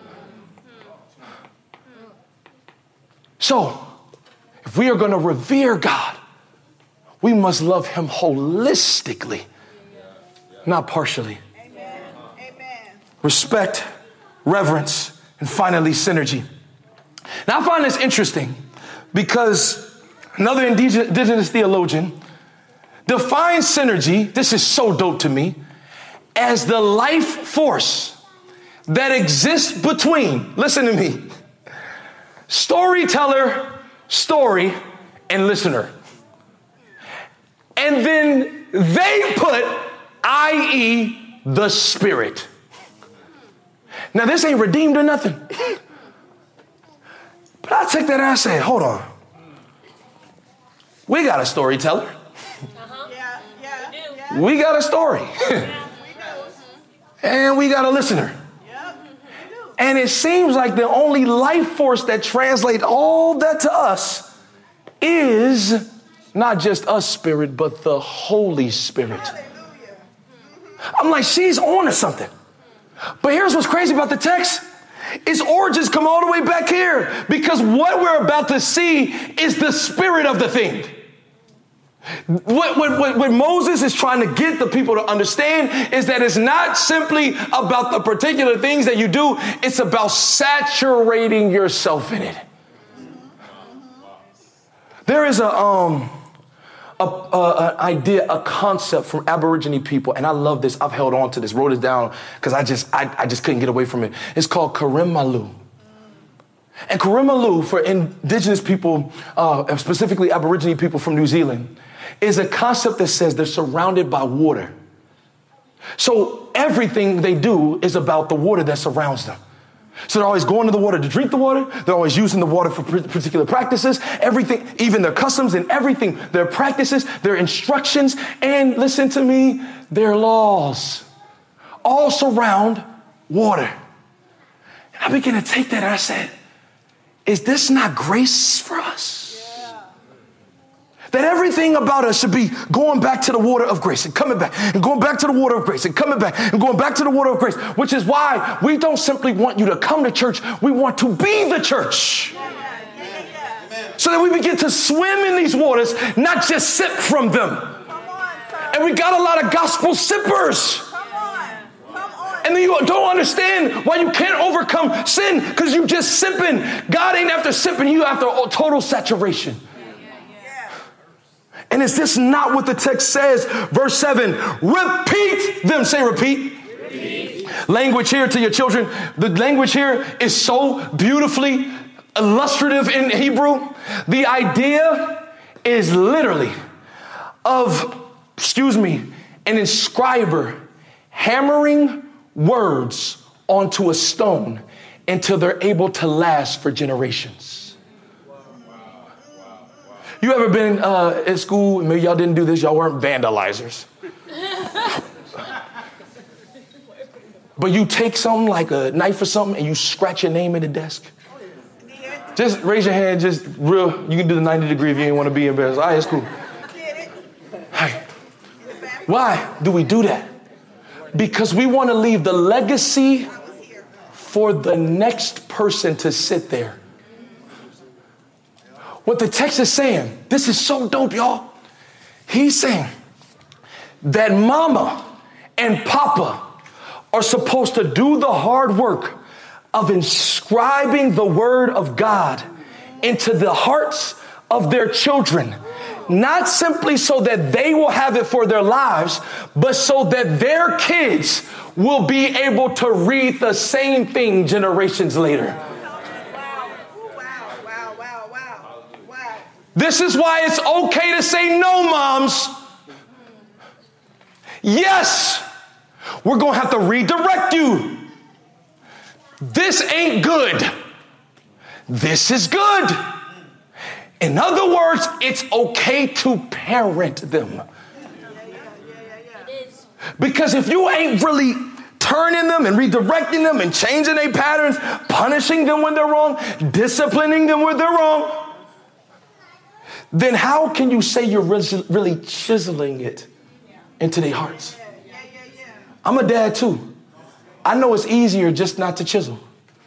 So, if we are going to revere God, we must love him holistically, not partially. Amen. Amen. Respect, reverence, and finally, synergy. Now, I find this interesting because another indigenous theologian defines synergy, this is so dope to me, as the life force that exists between, listen to me, storyteller, story, and listener. And then they put, i.e., the spirit. Now, this ain't redeemed or nothing. But I take that and I say, hold on. We got a storyteller. Yeah. We got a story. We do. And we got a listener. Yep. We do. And it seems like the only life force that translates all that to us is not just us spirit, but the Holy Spirit. Hallelujah. I'm like, she's on to something. But here's what's crazy about the text. Its origins come all the way back here because what we're about to see is the spirit of the thing. What Moses is trying to get the people to understand is that it's not simply about the particular things that you do. It's about saturating yourself in it. There is an idea, a concept from Aborigine people, and I love this. I've held on to this, wrote it down because I just couldn't get away from it. It's called Karimalu. And Karimalu, for indigenous people, specifically Aborigine people from New Zealand, is a concept that says they're surrounded by water. So everything they do is about the water that surrounds them. So they're always going to the water to drink the water. They're always using the water for particular practices. Everything, even their customs and everything, their practices, their instructions, and listen to me, their laws all surround water. And I began to take that and I said, is this not grace for us? That everything about us should be going back to the water of grace and coming back and going back to the water of grace and coming back and going back to the water of grace, which is why we don't simply want you to come to church. We want to be the church. So that we begin to swim in these waters, not just sip from them. And we got a lot of gospel sippers. And then you don't understand why you can't overcome sin because you just sipping. God ain't after sipping, you after total saturation. And is this not what the text says? Verse 7, repeat them. Say repeat. Repeat. Language here to your children. The language here is so beautifully illustrative in Hebrew. The idea is literally of, an inscriber hammering words onto a stone until they're able to last for generations. You ever been at school, maybe y'all didn't do this, y'all weren't vandalizers. But you take something like a knife or something and you scratch your name in the desk. Just raise your hand, just real, you can do the 90 degree if you ain't want to be embarrassed. All right, it's cool. Hey. Why do we do that? Because we want to leave the legacy for the next person to sit there. What the text is saying, this is so dope, y'all. He's saying that mama and papa are supposed to do the hard work of inscribing the word of God into the hearts of their children Not simply so that they will have it for their lives, but so that their kids will be able to read the same thing generations later. Wow. This is why it's okay to say no, moms. Yes, we're going to have to redirect you. This ain't good. This is good. In other words, it's okay to parent them. Because if you ain't really turning them and redirecting them and changing their patterns, punishing them when they're wrong, disciplining them when they're wrong, then how can you say you're really chiseling it into their hearts? I'm a dad too. I know it's easier just not to chisel.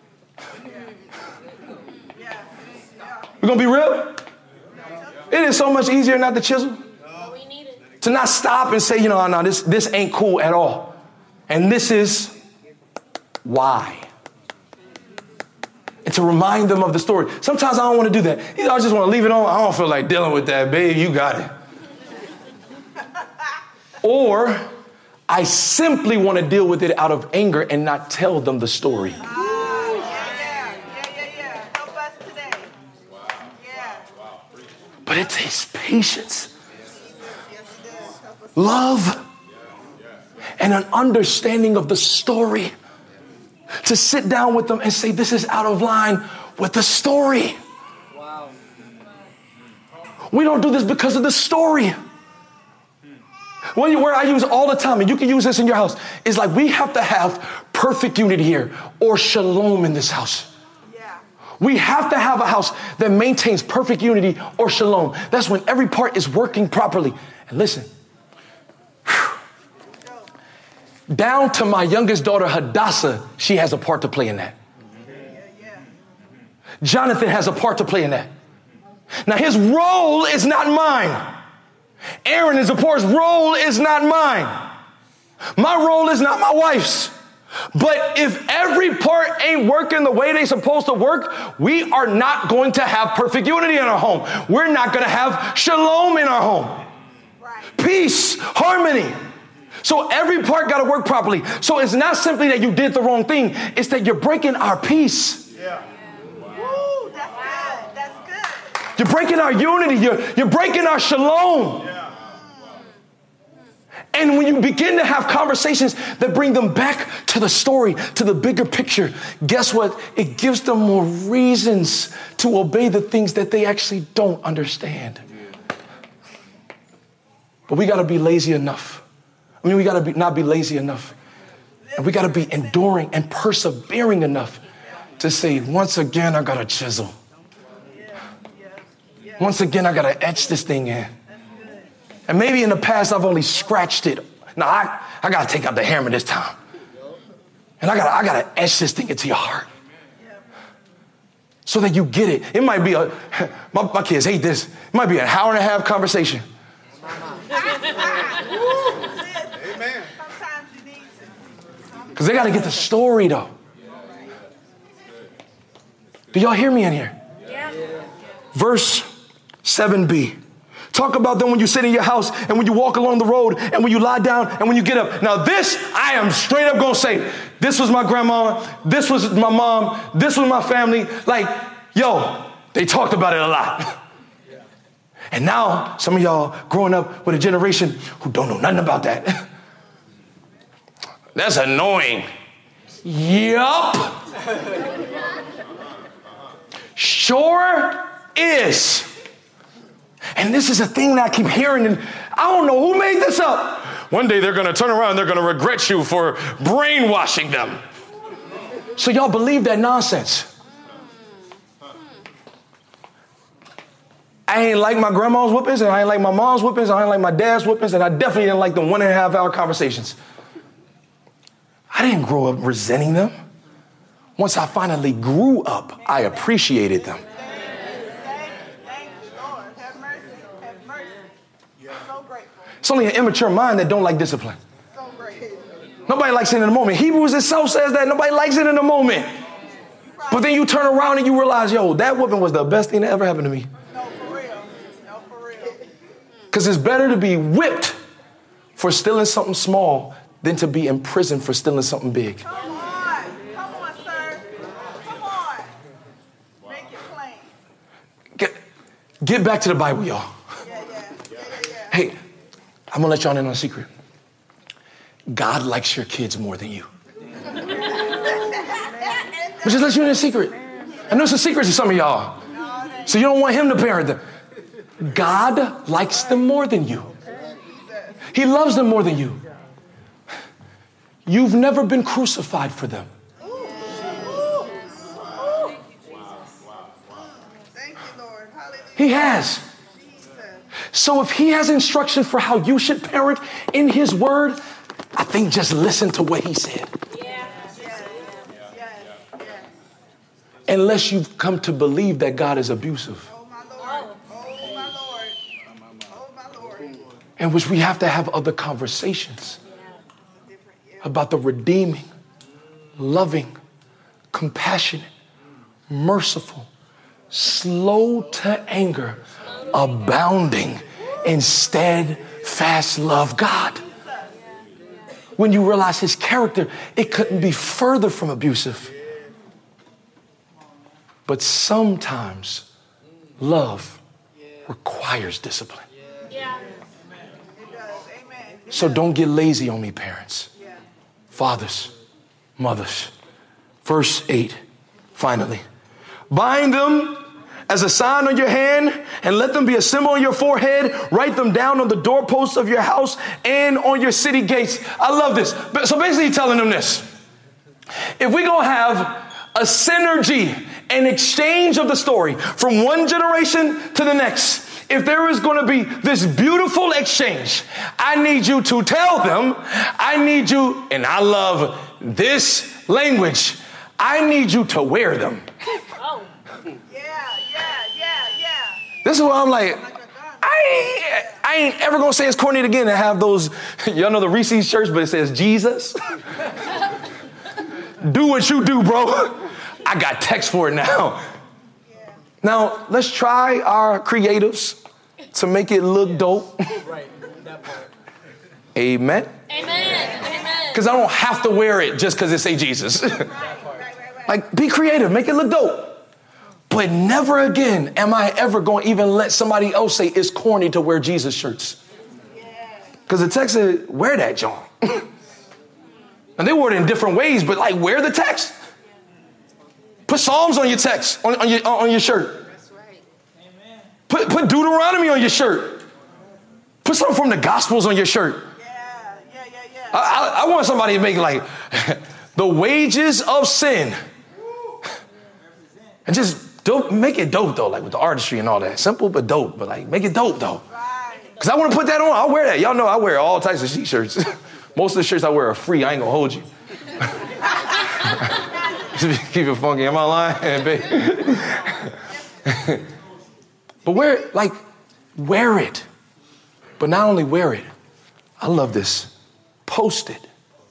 We're going to be real? It is so much easier not to chisel. To not stop and say, no, this ain't cool at all. And this is why. And to remind them of the story. Sometimes I don't want to do that. I just want to leave it on. I don't feel like dealing with that, babe. You got it. Or I simply want to deal with it out of anger and not tell them the story. But it takes patience, love, and an understanding of the story to sit down with them and say, this is out of line with the story. We don't do this because of the story. Where I use all the time, and you can use this in your house, is like we have to have perfect unity here or shalom in this house. We have to have a house that maintains perfect unity or shalom. That's when every part is working properly. And listen, down to my youngest daughter, Hadassah, she has a part to play in that. Jonathan has a part to play in that. Now, his role is not mine. Aaron is, of course, role is not mine. My role is not my wife's. But if every part ain't working the way they're supposed to work, we are not going to have perfect unity in our home. We're not going to have shalom in our home. Peace, harmony. So every part got to work properly. So it's not simply that you did the wrong thing. It's that you're breaking our peace. Yeah. Woo, that's good. That's good. You're breaking our unity. You're breaking our shalom. Yeah. And when you begin to have conversations that bring them back to the story, to the bigger picture, guess what? It gives them more reasons to obey the things that they actually don't understand. But we got to be lazy enough. We got to not be lazy enough. And we got to be enduring and persevering enough to say, once again, I got to chisel. Once again, I got to etch this thing in. And maybe in the past, I've only scratched it. Now, I got to take out the hammer this time. And I got to etch this thing into your heart. So that you get it. It might be my kids hate this. It might be an hour and a half conversation. Amen. Sometimes you need to. Because they got to get the story, though. Do y'all hear me in here? Yeah. Verse 7b. Talk about them when you sit in your house and when you walk along the road and when you lie down and when you get up. Now this, I am straight up going to say, this was my grandma, this was my mom, this was my family. Like, yo, they talked about it a lot. And now some of y'all growing up with a generation who don't know nothing about that. That's annoying. Yup. Sure is. And this is a thing that I keep hearing, and I don't know who made this up. One day they're going to turn around and they're going to regret you for brainwashing them. So y'all believe that nonsense. I ain't like my grandma's whoopings, and I ain't like my mom's whoopings, and I ain't like my dad's whoopings, and I definitely didn't like the 1.5 hour conversations. I didn't grow up resenting them. Once I finally grew up, I appreciated them. It's only an immature mind that don't like discipline. Nobody likes it in the moment. Hebrews itself says that nobody likes it in the moment. But then you turn around and you realize, yo, that whooping was the best thing that ever happened to me. No, for real. No, for real. Because it's better to be whipped for stealing something small than to be in prison for stealing something big. Come on, sir. Come on. Make it plain. Get back to the Bible, y'all. Yeah. Hey, I'm going to let y'all in on a secret. God likes your kids more than you. But just let you in a secret. I know it's a secret to some of y'all. So you don't want him to parent them. God likes them more than you. He loves them more than you. You've never been crucified for them. Thank you, Lord. Hallelujah. He has. So if he has instruction for how you should parent in his word, I think just listen to what he said. Unless you've come to believe that God is abusive. Oh, my Lord. Oh, my Lord. Oh, my Lord. In which we have to have other conversations about the redeeming, loving, compassionate, merciful, slow to anger, abounding in steadfast love God. When you realize his character, it couldn't be further from abusive. But sometimes love requires discipline. Yeah. It does. Amen. So don't get lazy on me, parents, fathers, mothers. Verse 8, finally. Bind them as a sign on your hand and let them be a symbol on your forehead. Write them down on the doorposts of your house and on your city gates. I love this. So basically telling them this. If we're going to have a synergy, an exchange of the story from one generation to the next, if there is going to be this beautiful exchange, I need you to tell them, I need you, and I love this language, I need you to wear them. Oh. Yeah. This is why I'm like, I ain't ever going to say it's corny again to have those, y'all know the Reese's shirts, but it says Jesus. Do what you do, bro. I got text for it now. Now, let's try our creatives to make it look dope. Right, that part. Amen. Amen. Because I don't have to wear it just because it say Jesus. Like, be creative, make it look dope. But never again am I ever going to even let somebody else say it's corny to wear Jesus shirts. Because the text said, wear that, John. And they wore it in different ways, but like, wear the text. Put Psalms on your text, on your shirt. That's right. Put Deuteronomy on your shirt. Put something from the Gospels on your shirt. Yeah. I want somebody to make like the wages of sin. And just make it dope though, like with the artistry and all that. Simple but dope, but like make it dope though. Because I want to put that on. I'll wear that. Y'all know I wear all types of t-shirts. Most of the shirts I wear are free. I ain't gonna hold you. Keep it funky. Am I lying, babe? But wear it. But not only wear it, I love this. Post it.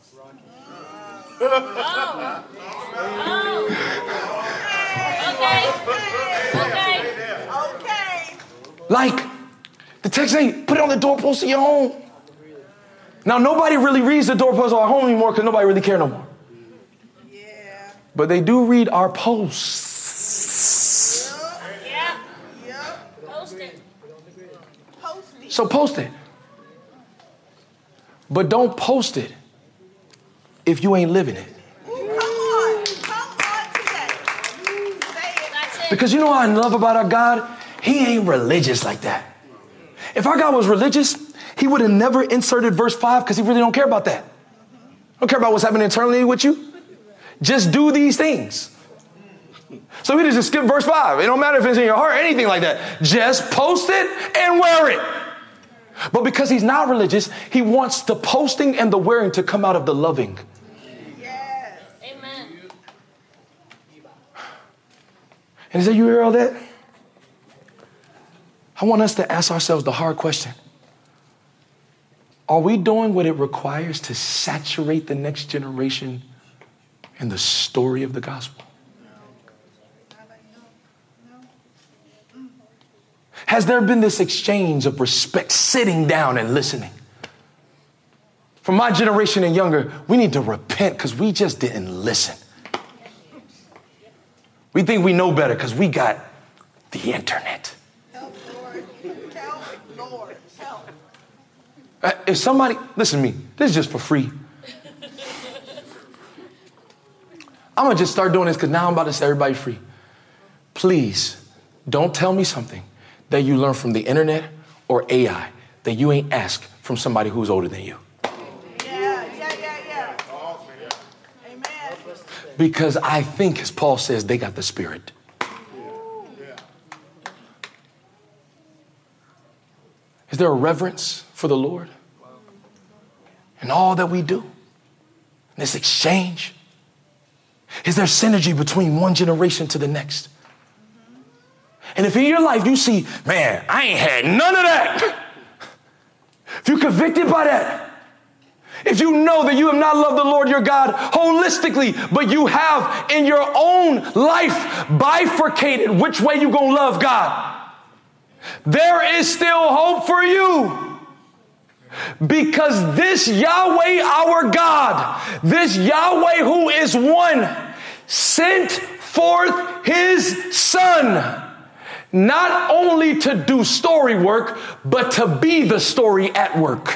Okay. Like, the text ain't put it on the doorpost of your home. Now, nobody really reads the doorpost of our home anymore because nobody really cares no more. Yeah. But they do read our posts. Yeah. Yep. Post it. Post it. So post it. But don't post it if you ain't living it. Ooh, come on today. Say it. That's it. Because you know what I love about our God? He ain't religious like that. If our God was religious, he would have never inserted verse 5 because he really don't care about that. Don't care about what's happening internally with you. Just do these things. So we just skip verse 5. It don't matter if it's in your heart or anything like that. Just post it and wear it. But because he's not religious, he wants the posting and the wearing to come out of the loving. Yes. Amen. And so you hear all that? I want us to ask ourselves the hard question. Are we doing what it requires to saturate the next generation in the story of the gospel? Has there been this exchange of respect, sitting down and listening? For my generation and younger, we need to repent because we just didn't listen. We think we know better because we got the internet. Help, Lord. Help, Lord. Help. If somebody, listen to me, this is just for free. I'm going to just start doing this because now I'm about to set everybody free. Please don't tell me something that you learn from the internet or AI that you ain't asked from somebody who's older than you. Yeah. Amen. Because I think, as Paul says, they got the Spirit. Is there a reverence for the Lord in all that we do? This exchange? Is there synergy between one generation to the next? And if in your life you see, man, I ain't had none of that. If you're convicted by that, if you know that you have not loved the Lord your God holistically, but you have in your own life bifurcated which way you gonna love God, there is still hope for you. Because this Yahweh our God, this Yahweh who is one, sent forth his Son, not only to do story work, but to be the story at work.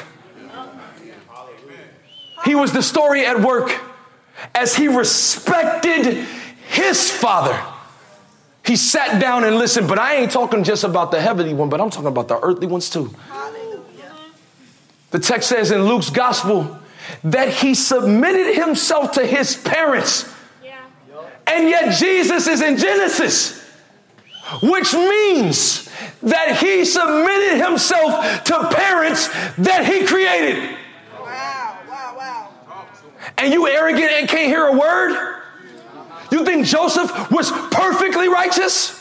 He was the story at work as he respected his Father. He sat down and listened, but I ain't talking just about the heavenly one, but I'm talking about the earthly ones too. Hallelujah. The text says in Luke's gospel that he submitted himself to his parents. Yeah. And yet Jesus is in Genesis, which means that he submitted himself to parents that he created. Wow. And you arrogant and can't hear a word? You think Joseph was perfectly righteous?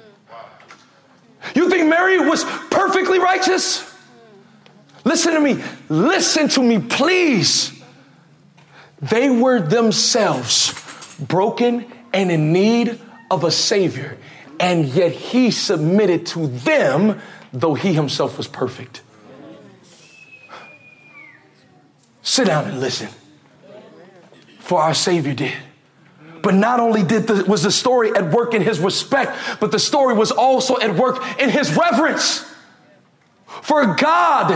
You think Mary was perfectly righteous? Listen to me, please. They were themselves broken and in need of a Savior, and yet he submitted to them, though he himself was perfect. Sit down and listen. For our Savior did. But not only was the story at work in his respect, but the story was also at work in his reverence. For God,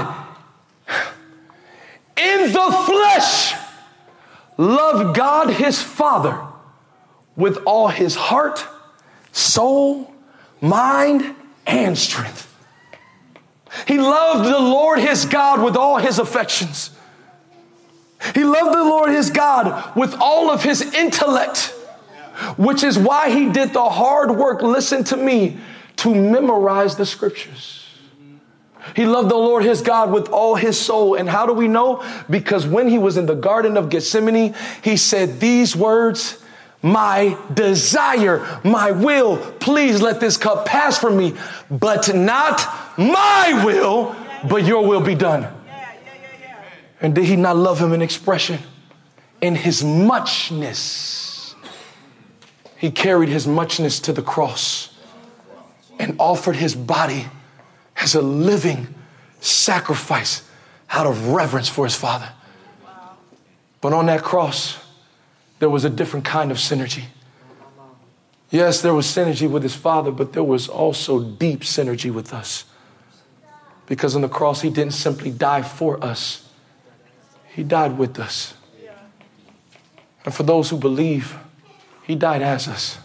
in the flesh, loved God his Father with all his heart, soul, mind, and strength. He loved the Lord his God with all his affections. He loved the Lord his God with all of his intellect, which is why he did the hard work, listen to me, to memorize the scriptures. He loved the Lord his God with all his soul. And how do we know? Because when he was in the Garden of Gethsemane, he said these words, my desire, my will, please let this cup pass from me, but not my will, but your will be done. And did he not love him in expression? In his muchness. He carried his muchness to the cross and offered his body as a living sacrifice out of reverence for his Father. But on that cross, there was a different kind of synergy. Yes, there was synergy with his Father, but there was also deep synergy with us. Because on the cross, he didn't simply die for us. He died with us. And for those who believe, he died as us.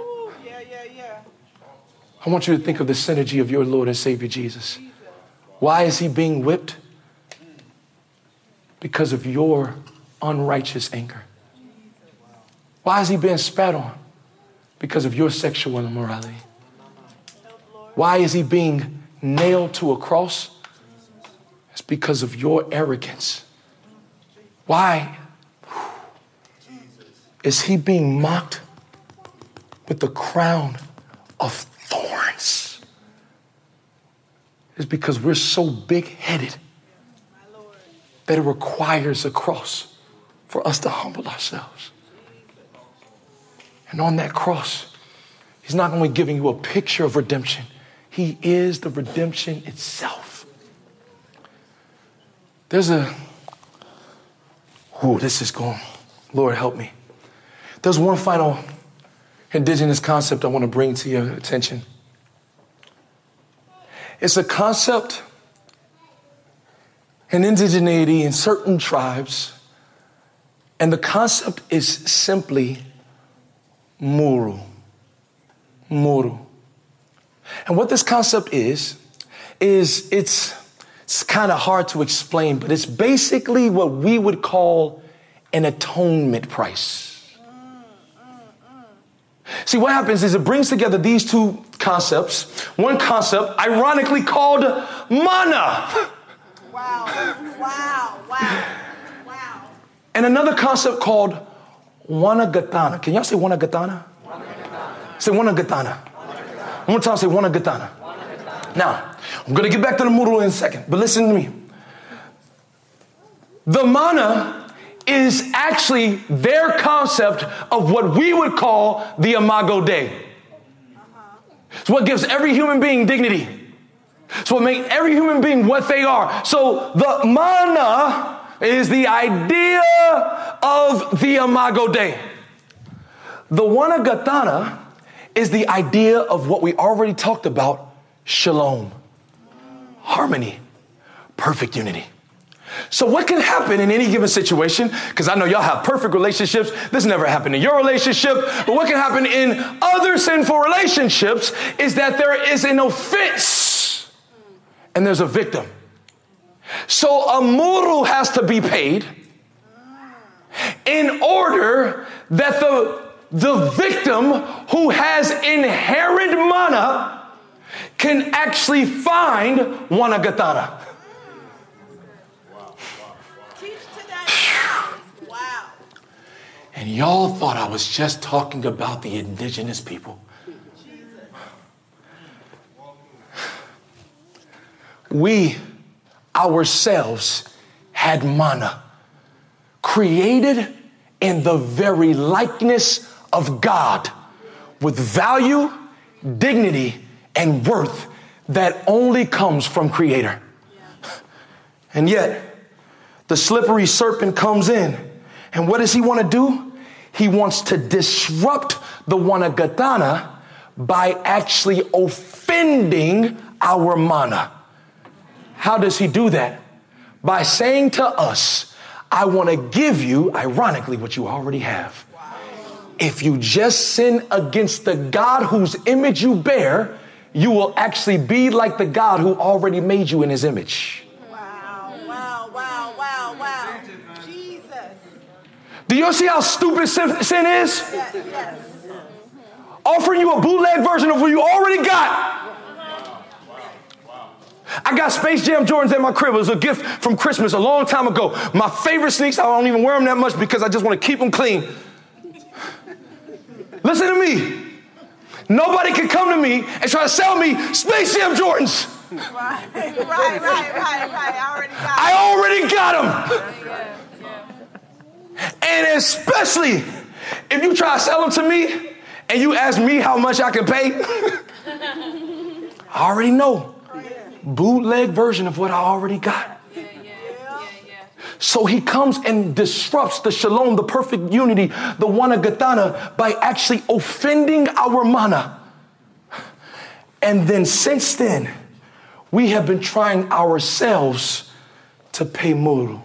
I want you to think of the synergy of your Lord and Savior Jesus. Why is he being whipped? Because of your unrighteous anger. Why is he being spat on? Because of your sexual immorality. Why is he being nailed to a cross? It's because of your arrogance. Why is he being mocked with the crown of thorns? It's because we're so big-headed that it requires a cross for us to humble ourselves. And on that cross, he's not only giving you a picture of redemption, He is the redemption itself. This is going, Lord, help me. There's one final indigenous concept I want to bring to your attention. It's a concept and indigeneity in certain tribes. And the concept is simply muru. Muru. And what this concept is it's kind of hard to explain, but it's basically what we would call an atonement price. See, what happens is it brings together these two concepts. One concept, ironically called mana. Wow. And another concept called Wanagatana. Can y'all say Wanagatana? Say Wanagatana. One more time, say Wanagatana. Now, I'm going to get back to the Muru in a second, but listen to me. The mana is actually their concept of what we would call the Imago Dei. It's what gives every human being dignity. It's what makes every human being what they are. So the mana is the idea of the Imago Dei. The Wanagatana is the idea of what we already talked about, shalom, harmony, perfect unity. So what can happen in any given situation, because I know y'all have perfect relationships, this never happened in your relationship, but what can happen in other sinful relationships is that there is an offense and there's a victim. So a muru has to be paid in order that the victim who has inherent mana can actually find Wanagatana. And y'all thought I was just talking about the indigenous people. We ourselves had mana, created in the very likeness of God, with value, dignity, and worth that only comes from Creator. And yet, the slippery serpent comes in. And what does he want to do? He wants to disrupt the Wanagatana by actually offending our mana. How does he do that? By saying to us, I want to give you, ironically, what you already have. If you just sin against the God whose image you bear, you will actually be like the God who already made you in his image. Do you see how stupid sin is? Yes. Offering you a bootleg version of what you already got. I got Space Jam Jordans at my crib. It was a gift from Christmas a long time ago. My favorite sneaks, I don't even wear them that much because I just want to keep them clean. Listen to me. Nobody can come to me and try to sell me Space Jam Jordans. Right. I already got them. And especially if you try to sell them to me and you ask me how much I can pay, I already know. Bootleg version of what I already got. So he comes and disrupts the shalom, the perfect unity, the Wanagatana, by actually offending our mana. And then since then, we have been trying ourselves to pay muru.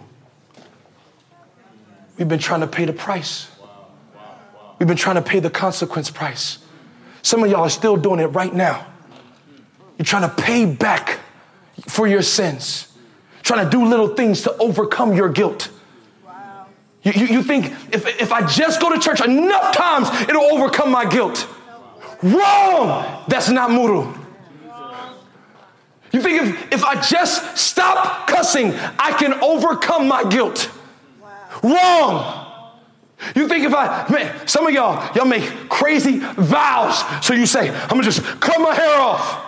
We've been trying to pay the price. We've been trying to pay the consequence price. Some of y'all are still doing it right now. You're trying to pay back for your sins. Trying to do little things to overcome your guilt. Wow. You think if I just go to church enough times, it'll overcome my guilt. Wrong! That's not muru. You think if I just stop cussing, I can overcome my guilt. Wrong. You think some of y'all make crazy vows. So you say, I'm gonna just cut my hair off.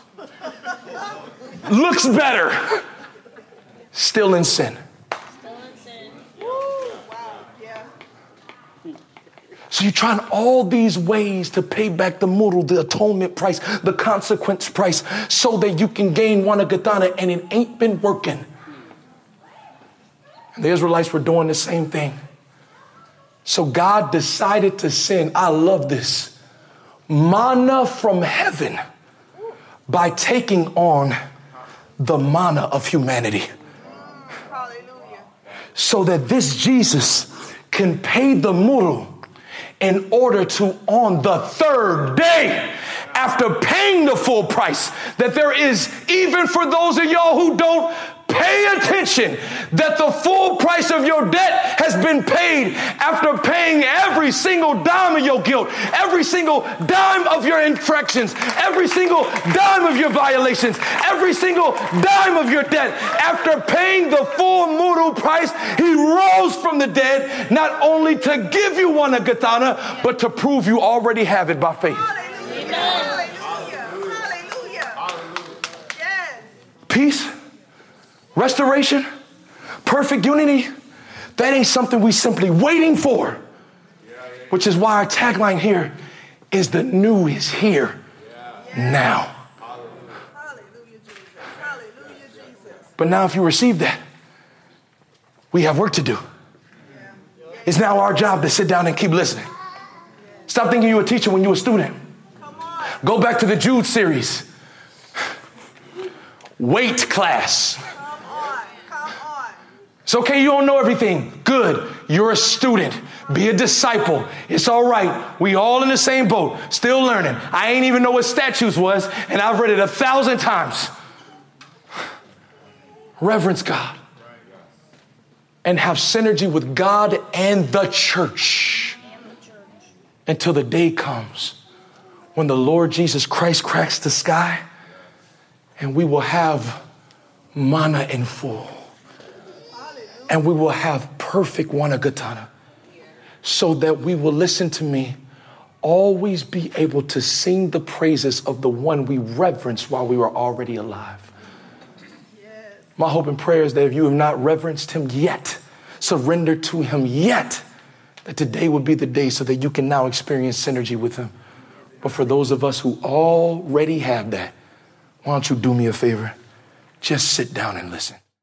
Looks better. Still in sin. So you're trying all these ways to pay back the muru, the atonement price, the consequence price, so that you can gain Wanagatana, and it ain't been working. And the Israelites were doing the same thing. So God decided to send, I love this, manna from heaven by taking on the manna of humanity. Hallelujah. So that this Jesus can pay the muru in order to, on the third day, after paying the full price, that there is, even for those of y'all who don't pay attention, that the full price of your debt has been paid after paying every single dime of your guilt, every single dime of your infractions, every single dime of your violations, every single dime of your debt. After paying the full muru price, he rose from the dead, not only to give you Wanagatana, but to prove you already have it by faith. Hallelujah. Hallelujah. Hallelujah. Yes. Peace, restoration, perfect unity, that ain't something we simply waiting for, which is why our tagline here is the new is here now. Hallelujah, Jesus. Hallelujah, Jesus. But now if you receive that, we have work to do. It's now our job to sit down and keep listening. Stop thinking you were a teacher when you were a student. Come on. Go back to the Jude series. Wait class. Come on. Come on. It's okay, you don't know everything. Good. You're a student. Be a disciple. It's all right. We all in the same boat, still learning. I ain't even know what statues was, and I've read it 1,000 times. Reverence God. And have synergy with God and the church until the day comes when the Lord Jesus Christ cracks the sky and we will have manna in full. And we will have perfect Wanagatana, so that we will, listen to me, always be able to sing the praises of the one we reverenced while we were already alive. My hope and prayer is that if you have not reverenced him yet, surrendered to him yet, that today would be the day so that you can now experience synergy with him. But for those of us who already have that, why don't you do me a favor? Just sit down and listen.